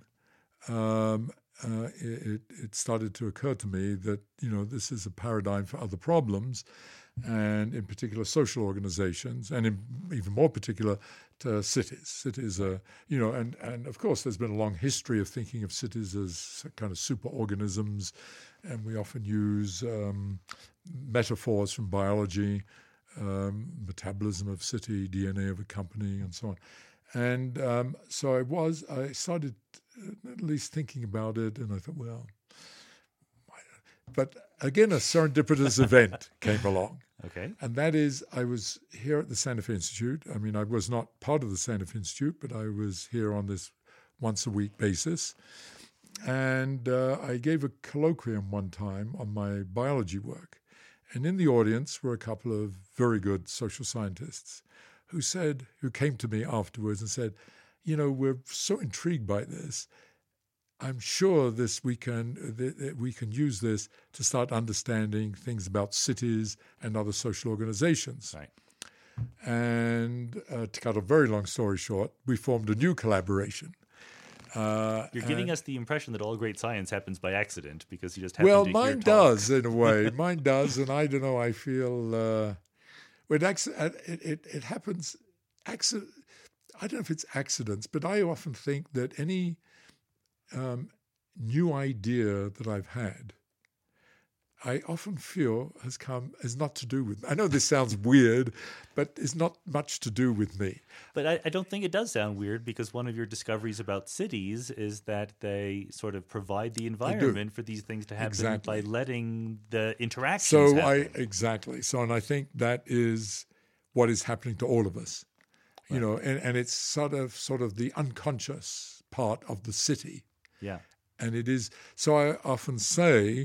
it started to occur to me that this is a paradigm for other problems. And in particular, social organizations, and in even more particular, to cities. Cities are, and of course, there's been a long history of thinking of cities as kind of superorganisms, and we often use metaphors from biology, metabolism of city, DNA of a company, and so on. And so I started at least thinking about it, and I thought, well. But again, a serendipitous event came along. Okay. And that is, I was here at the Santa Fe Institute. I mean, I was not part of the Santa Fe Institute, but I was here on this once-a-week basis. And I gave a colloquium one time on my biology work. And in the audience were a couple of very good social scientists who came to me afterwards and said, we're so intrigued by this. I'm sure we can use this to start understanding things about cities and other social organizations. Right. And to cut a very long story short, we formed a new collaboration. You're giving us the impression that all great science happens by accident because you just happen to hear talk. Well, mine does in a way. Mine does, and I don't know. I feel it happens. I don't know if it's accidents, but I often think that any new idea that I've had, I often feel has not to do with me. I know this sounds weird, but it's not much to do with me. But I don't think it does sound weird, because one of your discoveries about cities is that they sort of provide the environment for these things to happen by letting the interactions happen. Exactly. So, and I think that is what is happening to all of us, you know, and it's sort of the unconscious part of the city. Yeah. And it is, so I often say,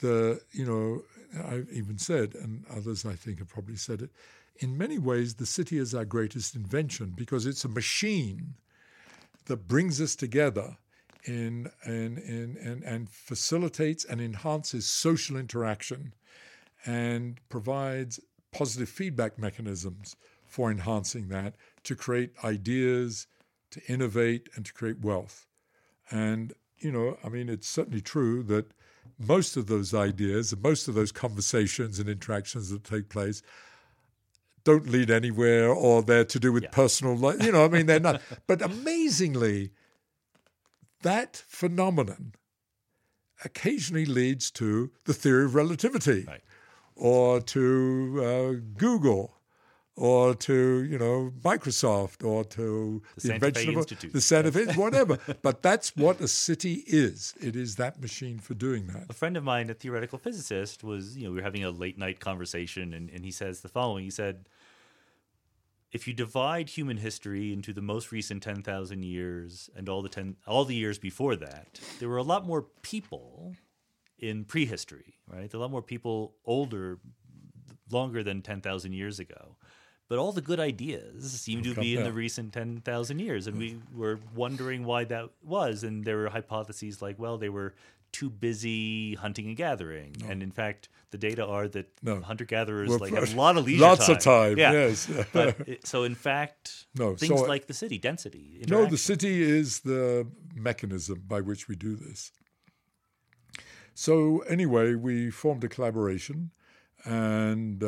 I've even said, and others I think have probably said it, in many ways the city is our greatest invention, because it's a machine that brings us together and facilitates and enhances social interaction and provides positive feedback mechanisms for enhancing that, to create ideas, to innovate, and to create wealth. And, it's certainly true that most of those ideas and most of those conversations and interactions that take place don't lead anywhere, or they're to do with personal life. They're not. But amazingly, that phenomenon occasionally leads to the theory of relativity, or to Google, or to Microsoft, or to the invention of the Santa Fe, whatever. But that's what a city is. It is that machine for doing that. A friend of mine, a theoretical physicist, we were having a late night conversation, and he says the following. He said, if you divide human history into the most recent 10,000 years and all the years before that, there were a lot more people in prehistory, right? There were a lot more people longer than 10,000 years ago. But all the good ideas seem to be in the recent 10,000 years. And we were wondering why that was. And there were hypotheses like, well, they were too busy hunting and gathering. No. And in fact, the data are that hunter-gatherers have a lot of leisure lots of time, yes. So in fact, things like the city, density. No, the city is the mechanism by which we do this. So anyway, we formed a collaboration, and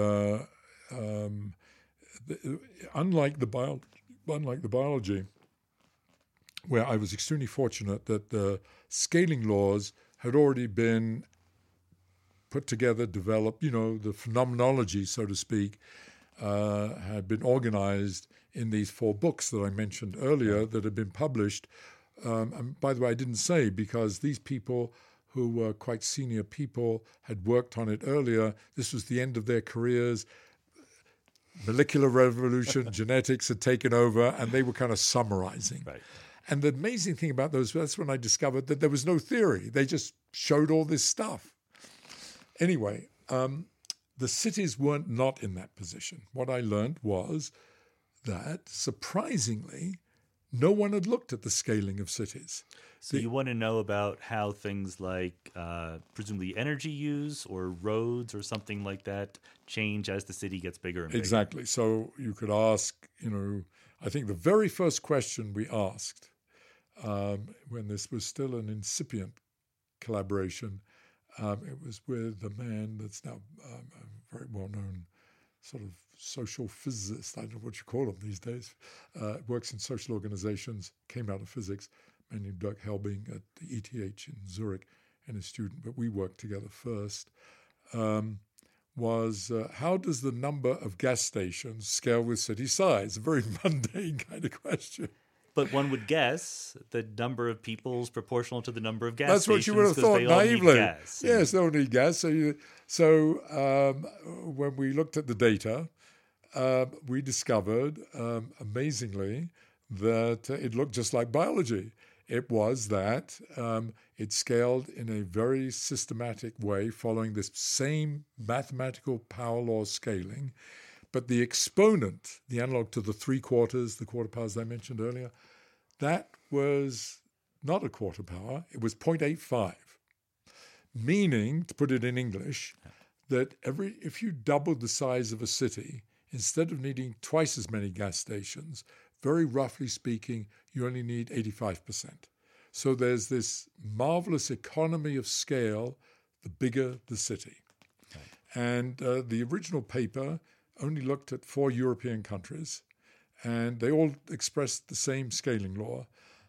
unlike the biology, where I was extremely fortunate that the scaling laws had already been put together, developed, the phenomenology, so to speak, had been organized in these 4 books that I mentioned earlier that had been published. And by the way, I didn't say, because these people who were quite senior people had worked on it earlier. This was the end of their careers. Molecular revolution, genetics had taken over, and they were kind of summarizing. Right. And the amazing thing about those, that's when I discovered that there was no theory. They just showed all this stuff. Anyway, the cities weren't not in that position. What I learned was that, surprisingly, no one had looked at the scaling of cities. So you want to know about how things like presumably energy use or roads or something like that change as the city gets bigger and bigger. Exactly. So you could ask, I think the very first question we asked when this was still an incipient collaboration, it was with a man that's now a very well-known sort of social physicist. I don't know what you call him these days. Works in social organizations, came out of physics. A man named Dirk Helbing at the ETH in Zurich, and a student, but we worked together first, was how does the number of gas stations scale with city size? A very mundane kind of question. But one would guess the number of people is proportional to the number of gas That's stations. That's what you would have thought naively. Yes, they all need gas. So when we looked at the data, we discovered, amazingly, that it looked just like biology. It was that it scaled in a very systematic way, following this same mathematical power law scaling. But the exponent, the analog to the 3/4, the quarter powers I mentioned earlier, that was not a quarter power. It was 0.85, meaning, to put it in English, that if you doubled the size of a city, instead of needing twice as many gas stations, very roughly speaking, you only need 85%. So there's this marvelous economy of scale, the bigger the city. Okay. And the original paper only looked at 4 European countries, and they all expressed the same scaling law.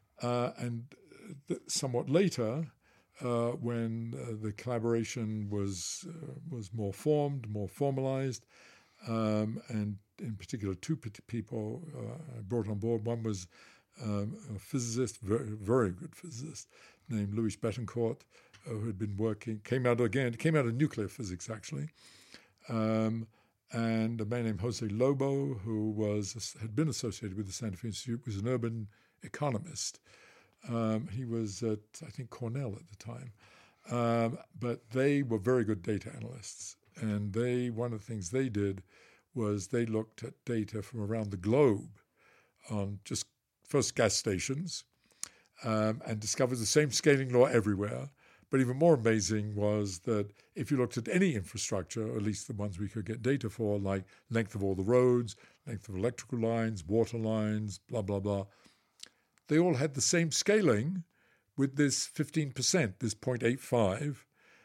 Somewhat later, when the collaboration was more formed, more formalized, and in particular, two people I brought on board. One was a physicist, very, very good physicist, named Louis Bettencourt, who had been came out of nuclear physics, actually, and a man named Jose Lobo, who had been associated with the Santa Fe Institute, was an urban economist. He was at, I think, Cornell at the time. But they were very good data analysts. And one of the things they did was they looked at data from around the globe on just first gas stations and discovered the same scaling law everywhere. But even more amazing was that if you looked at any infrastructure, or at least the ones we could get data for, like length of all the roads, length of electrical lines, water lines, blah, blah, blah, they all had the same scaling with this 15%, this 0.85,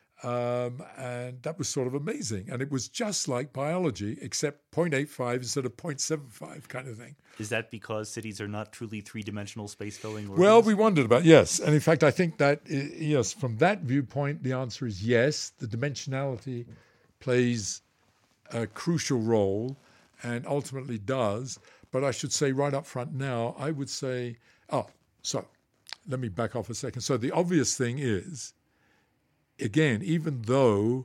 and that was sort of amazing. And it was just like biology, except 0.85 instead of 0.75 kind of thing. Is that because cities are not truly three-dimensional space-filling organisms? Well, we wondered about, yes. And in fact, I think that, yes, from that viewpoint, the answer is yes. The dimensionality plays a crucial role and ultimately does. But I should say right up front now, I would say, so let me back off a second. So the obvious thing is, again, even though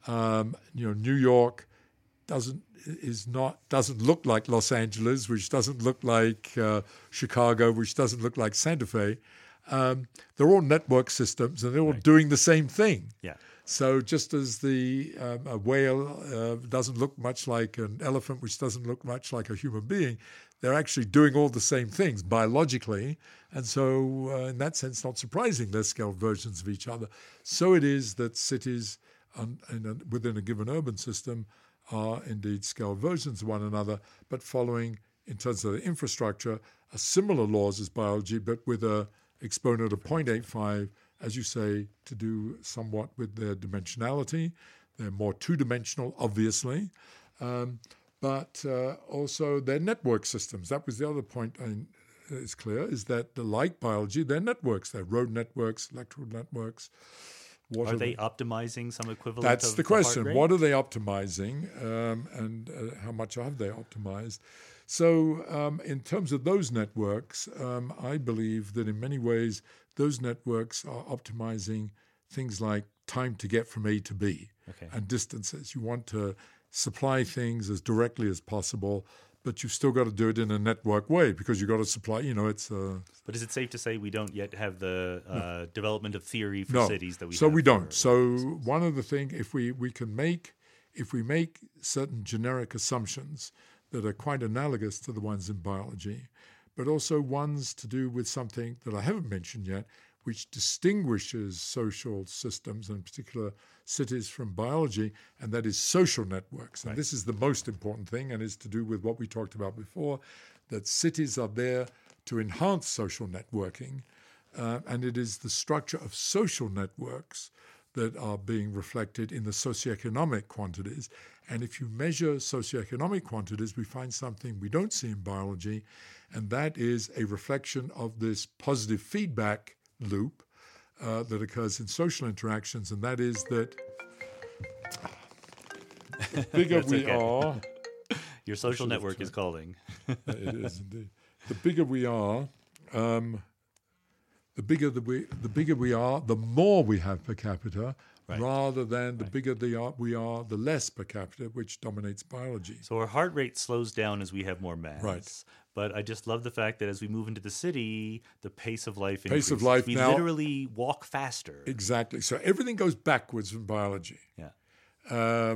New York doesn't look like Los Angeles, which doesn't look like Chicago, which doesn't look like Santa Fe, they're all network systems and they're all doing the same thing. Yeah. So just as a whale doesn't look much like an elephant, which doesn't look much like a human being, they're actually doing all the same things biologically. And so in that sense, not surprising, they're scaled versions of each other. So it is that cities within a given urban system are indeed scaled versions of one another, but following, in terms of the infrastructure, similar laws as biology, but with an exponent of 0.85, as you say, to do somewhat with their dimensionality. They're more two-dimensional, obviously, but also their network systems. That was the other point it's clear, is that like biology, they're networks. They're road networks, electrical networks. Are they optimizing some equivalent That's of the question. heart rate? What are they optimizing and how much have they optimized? So in terms of those networks, I believe that in many ways those networks are optimizing things like time to get from A to B and distances. You want to supply things as directly as possible, but you've still got to do it in a network way because you've got to supply, But is it safe to say we don't yet have the development of theory for cities that we have? So we don't. So one of the things, if we make certain generic assumptions that are quite analogous to the ones in biology, but also ones to do with something that I haven't mentioned yet, which distinguishes social systems, and in particular cities, from biology, and that is social networks. And this is the most important thing, and is to do with what we talked about before, that cities are there to enhance social networking, and it is the structure of social networks that are being reflected in the socioeconomic quantities. And if you measure socioeconomic quantities, we find something we don't see in biology, and that is a reflection of this positive feedback loop that occurs in social interactions, and that is that the bigger we are... Your social network is calling. It is indeed. The bigger we are, the bigger we are, the more we have per capita, rather than the bigger we are, the less per capita, which dominates biology. So our heart rate slows down as we have more mass. Right. But I just love the fact that as we move into the city, the pace of life increases. Pace of life we now, literally walk faster. Exactly. So everything goes backwards in biology. Yeah.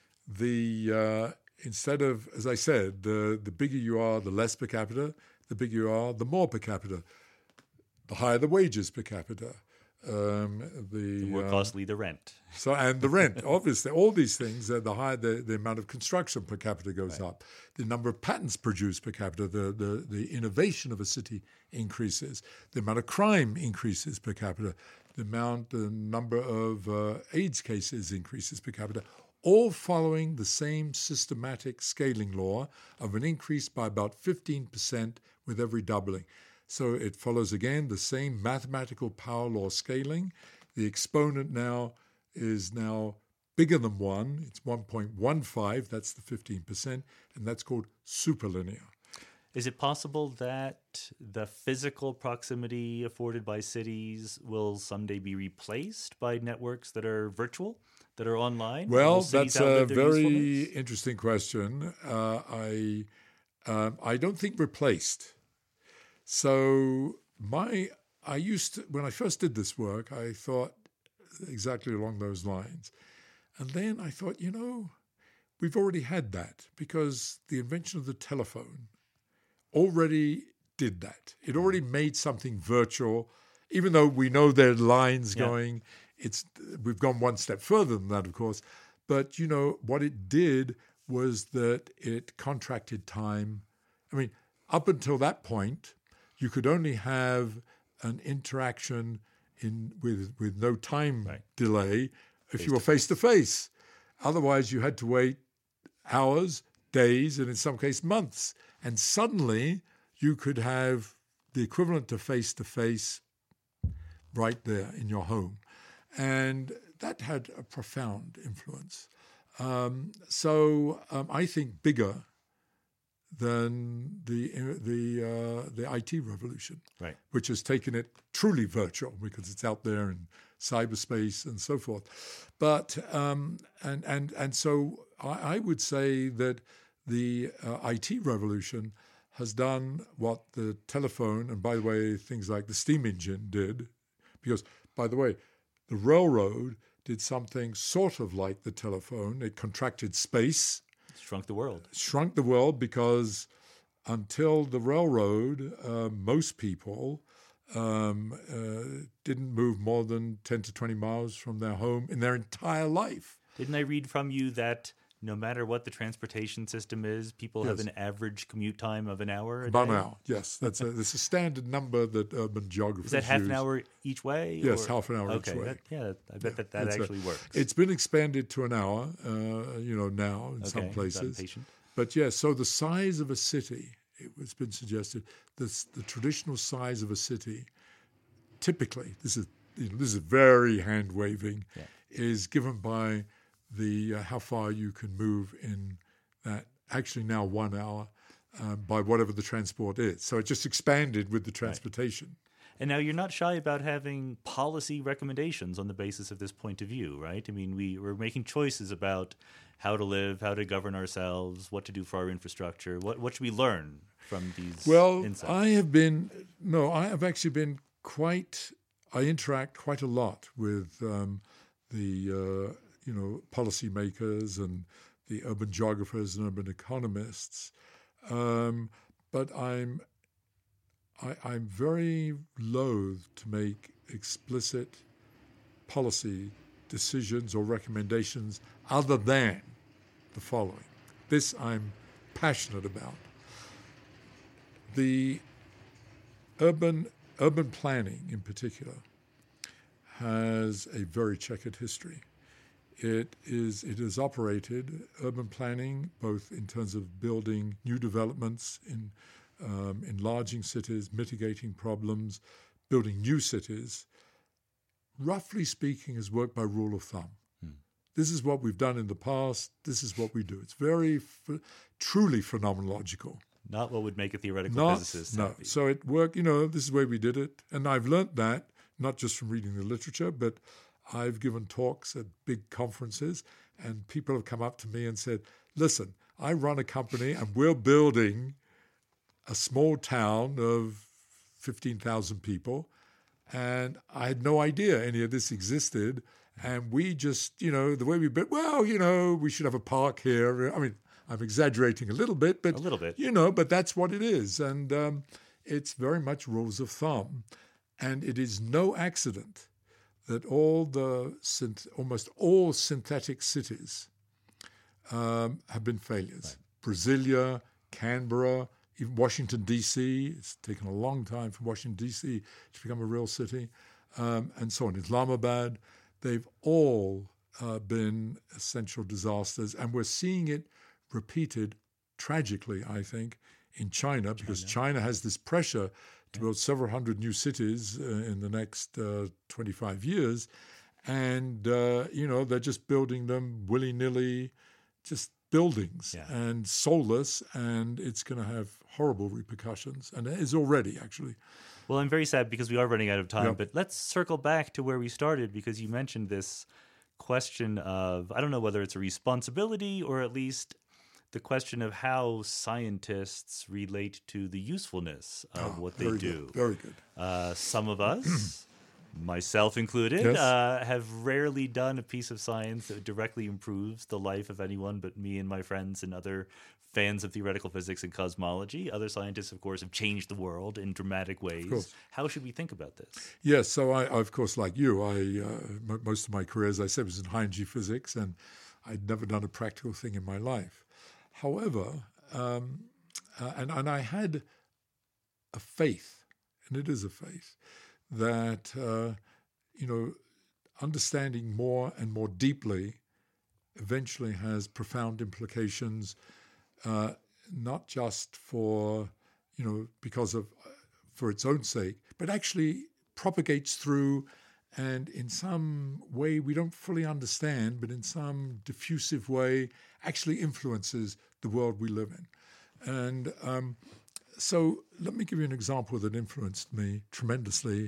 Instead of, as I said, the bigger you are, the less per capita. The bigger you are, the more per capita. The higher the wages per capita. The more costly the rent. And the rent, obviously, all these things, the higher the amount of construction per capita goes up. The number of patents produced per capita, the innovation of a city increases. The amount of crime increases per capita. The number of AIDS cases increases per capita. all following the same systematic scaling law of an increase by about 15% with every doubling. So it follows again the same mathematical power law scaling. The exponent now is bigger than 1. It's 1.15. That's the 15%, and that's called superlinear. Is it possible that the physical proximity afforded by cities will someday be replaced by networks that are virtual, that are online? Well, Will cities that's a outlive their very usefulness? interesting question. I don't think replaced. So when I first did this work, I thought exactly along those lines. And then I thought, we've already had that because the invention of the telephone already did that. It already made something virtual, even though we know there are lines going. We've gone one step further than that, of course. But, what it did was that it contracted time. I mean, up until that point, you could only have an interaction with no time delay if you were face-to-face. Otherwise, you had to wait hours, days, and in some cases, months. And suddenly, you could have the equivalent to face-to-face right there in your home. And that had a profound influence. I think bigger than the IT revolution, which has taken it truly virtual because it's out there in cyberspace and so forth. But so I would say that the IT revolution has done what the telephone and, by the way, things like the steam engine did, because, by the way, the railroad did something sort of like the telephone. It contracted space. Shrunk the world. Shrunk the world because until the railroad, most people didn't move more than 10 to 20 miles from their home in their entire life. Didn't I read from you that no matter what the transportation system is, people have an average commute time of an hour a About day? an hour, yes. That's a standard number that urban geographers use. Is that half an hour each way? Yes, half an hour each way. I bet that actually works. It's been expanded to an hour, now in some places. But yes, so the size of a city, it's been suggested, the traditional size of a city, typically, this is very hand-waving, is given by the how far you can move in that actually now 1 hour by whatever the transport is. So it just expanded with the transportation. And now you're not shy about having policy recommendations on the basis of this point of view, right? I mean, we're making choices about how to live, how to govern ourselves, what to do for our infrastructure. What should we learn from these insights? I interact quite a lot with the policymakers and the urban geographers and urban economists, but I'm very loath to make explicit policy decisions or recommendations other than the following. This I'm passionate about. The urban planning in particular has a very checkered history. It has operated urban planning both in terms of building new developments, in enlarging cities, mitigating problems, building new cities. Roughly speaking, has worked by rule of thumb. This is what we've done in the past. This is what we do. It's very truly phenomenological. Not what would make a theoretical physicist happy. No. So it worked. This is the way we did it, and I've learnt that not just from reading the literature, but I've given talks at big conferences, and people have come up to me and said, listen, I run a company and we're building a small town of 15,000 people, and I had no idea any of this existed, and we just, the way we built, we should have a park here. I mean, I'm exaggerating a little bit, but but that's what it is, and it's very much rules of thumb, and it is no accident that almost all synthetic cities have been failures. Right. Brasilia, Canberra, even Washington, D.C. It's taken a long time for Washington, D.C. to become a real city, and so on. Islamabad, they've all been essential disasters, and we're seeing it repeated tragically, I think, in China, because China has this pressure to build several hundred new cities in the next 25 years. And, they're just building them willy-nilly, just buildings and soulless, and it's going to have horrible repercussions. And it is already, actually. Well, I'm very sad because we are running out of time, but let's circle back to where we started, because you mentioned this question of, I don't know whether it's a responsibility or at least the question of how scientists relate to the usefulness of what they do. Very good. Some of us, myself included, have rarely done a piece of science that directly improves the life of anyone but me and my friends and other fans of theoretical physics and cosmology. Other scientists, of course, have changed the world in dramatic ways. How should we think about this? Yes, so I of course, like you, most of my career, as I said, was in high-energy physics, and I'd never done a practical thing in my life. However, and I had a faith, and it is a faith, that, understanding more and more deeply eventually has profound implications, not just for its own sake, but actually propagates through, and in some way we don't fully understand, but in some diffusive way actually influences the world we live in. And so let me give you an example that influenced me tremendously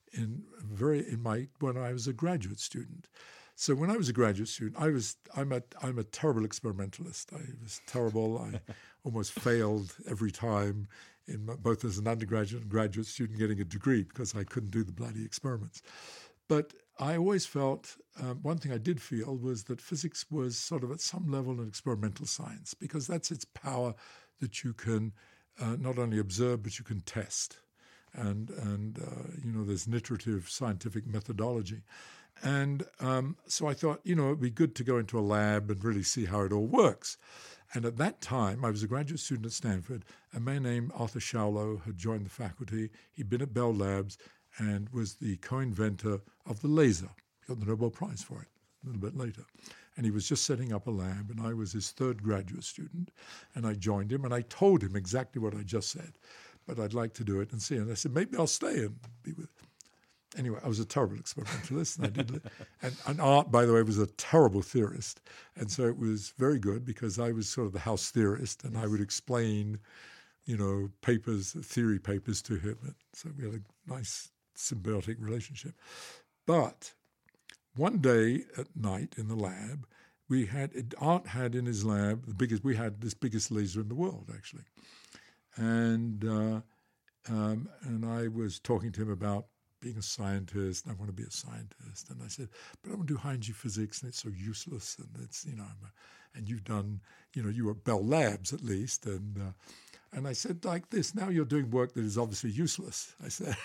when I was a graduate student. So when I was a graduate student, I'm a terrible experimentalist. I was terrible. I almost failed every time, both as an undergraduate and graduate student, getting a degree because I couldn't do the bloody experiments. But I always felt, one thing I did feel was that physics was sort of at some level an experimental science, because that's its power, that you can not only observe, but you can test. And there's an iterative scientific methodology. And so I thought, it'd be good to go into a lab and really see how it all works. And at that time, I was a graduate student at Stanford. A man named Arthur Schaulow had joined the faculty. He'd been at Bell Labs and was the co-inventor of the laser. He got the Nobel Prize for it a little bit later. And he was just setting up a lab, and I was his third graduate student. And I joined him, and I told him exactly what I just said. But I'd like to do it and see. And I said, maybe I'll stay and be with. Anyway, I was a terrible experimentalist. And Art, by the way, was a terrible theorist. And so it was very good because I was sort of the house theorist, and I would explain, theory papers to him. And so we had a nice symbiotic relationship. But one day at night in the lab, Art had in his lab we had this biggest laser in the world, actually. And I was talking to him about being a scientist, and I want to be a scientist. And I said, but I want to do high-energy physics, and it's so useless. And it's, and you've done, you were at Bell Labs at least. And I said, like this, now you're doing work that is obviously useless. I said,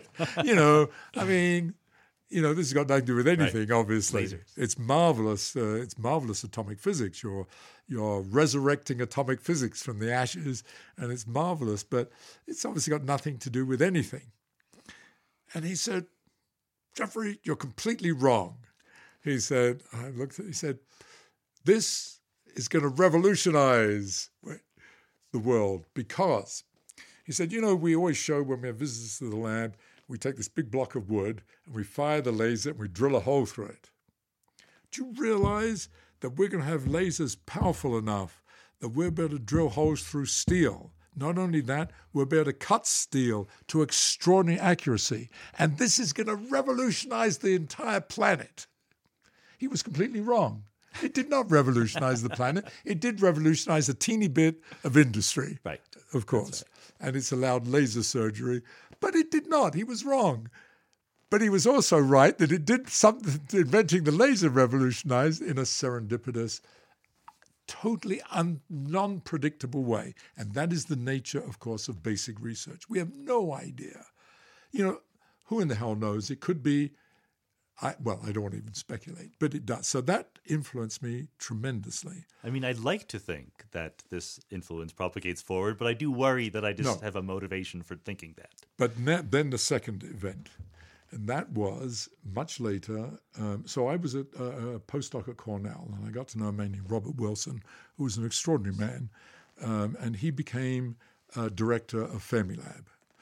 this has got nothing to do with anything, obviously. Lasers. It's marvelous. It's marvelous atomic physics. You're resurrecting atomic physics from the ashes, and it's marvelous, but it's obviously got nothing to do with anything. And he said, Jeffrey, you're completely wrong. He said, he said, this is going to revolutionize the world, because he said, we always show when we have visitors to the lab, we take this big block of wood and we fire the laser and we drill a hole through it. Do you realize that we're going to have lasers powerful enough that we're able to drill holes through steel? Not only that, we'll be able to cut steel to extraordinary accuracy. And this is going to revolutionize the entire planet. He was completely wrong. It did not revolutionize the planet. It did revolutionize a teeny bit of industry, right? Of course. Right. And it's allowed laser surgery. But it did not. He was wrong. But he was also right that it did something, inventing the laser revolutionized in a serendipitous, totally non-predictable way. And that is the nature, of course, of basic research. We have no idea. Who in the hell knows? It could be, I don't want to even speculate, but it does. So that influenced me tremendously. I mean, I'd like to think that this influence propagates forward, but I do worry that I just have a motivation for thinking that. But then the second event, And that was much later. So I was a postdoc at Cornell, and I got to know a man named Robert Wilson, who was an extraordinary man. And he became director of Fermilab,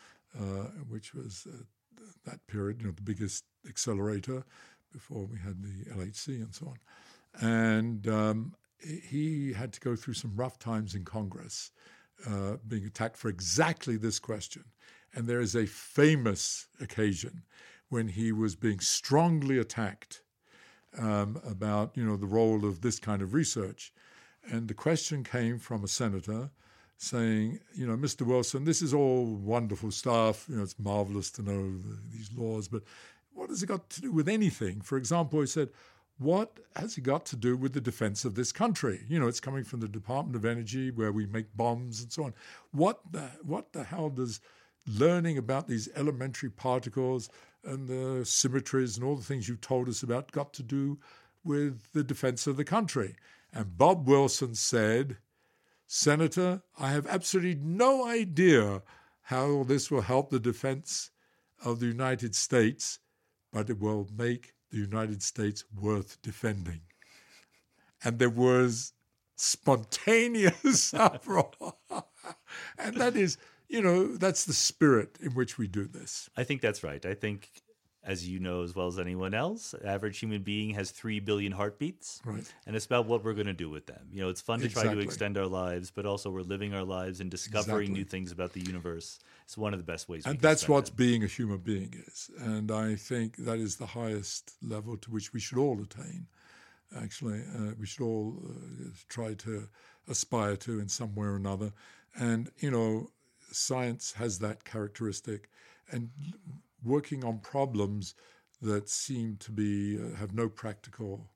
which was that period, the biggest accelerator before we had the LHC and so on. And he had to go through some rough times in Congress, being attacked for exactly this question. And there is a famous occasion when he was being strongly attacked about, the role of this kind of research. And the question came from a senator saying, Mr. Wilson, this is all wonderful stuff. It's marvelous to know these laws, but what has it got to do with anything? For example, he said, what has it got to do with the defense of this country? It's coming from the Department of Energy where we make bombs and so on. What the hell does learning about these elementary particles and the symmetries and all the things you told us about got to do with the defense of the country? And Bob Wilson said, Senator, I have absolutely no idea how this will help the defense of the United States, but it will make the United States worth defending. And there was spontaneous uproar. And that is, that's the spirit in which we do this. I think that's right. I think, as you know as well as anyone else, average human being has 3 billion heartbeats. Right. And it's about what we're going to do with them. It's fun to try to extend our lives, but also we're living our lives and discovering new things about the universe. It's one of the best ways we can that's what it. being a human being is. And I think that is the highest level to which we should all attain. Actually, we should all try to aspire to in some way or another. And, science has that characteristic. And working on problems that seem to be have no practical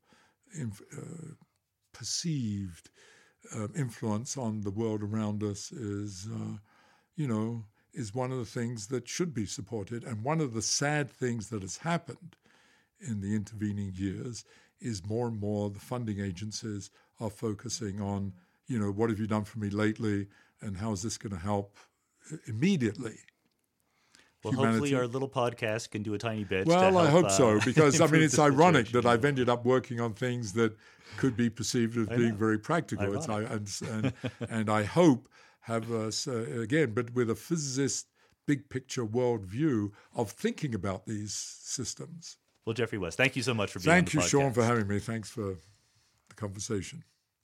perceived influence on the world around us is one of the things that should be supported. And one of the sad things that has happened in the intervening years is more and more the funding agencies are focusing on, what have you done for me lately, and how is this going to help immediately? Well, hopefully our little podcast can do a tiny bit. Well, to help, I hope so, because it's ironic that I've ended ended up working on things that could be perceived as being very practical. And I hope have us again, but with a physicist, big picture world view of thinking about these systems. Well, Geoffrey West, thank you so much for being on the podcast. Thank you, Sean, for having me. Thanks for the conversation.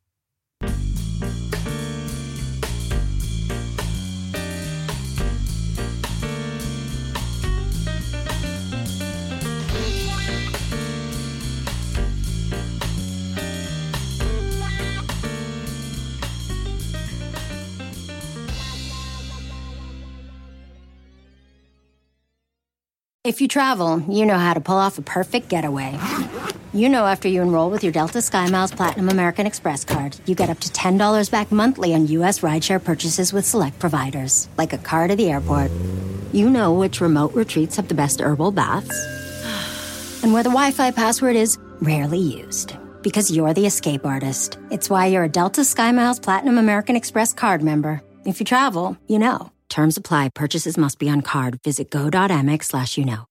If you travel, you know how to pull off a perfect getaway. After you enroll with your Delta SkyMiles Platinum American Express card, you get up to $10 back monthly on U.S. rideshare purchases with select providers, like a car to the airport. Which remote retreats have the best herbal baths, and where the Wi-Fi password is rarely used. Because you're the escape artist. It's why you're a Delta SkyMiles Platinum American Express card member. If you travel, Terms apply. Purchases must be on card. Visit go.amex/.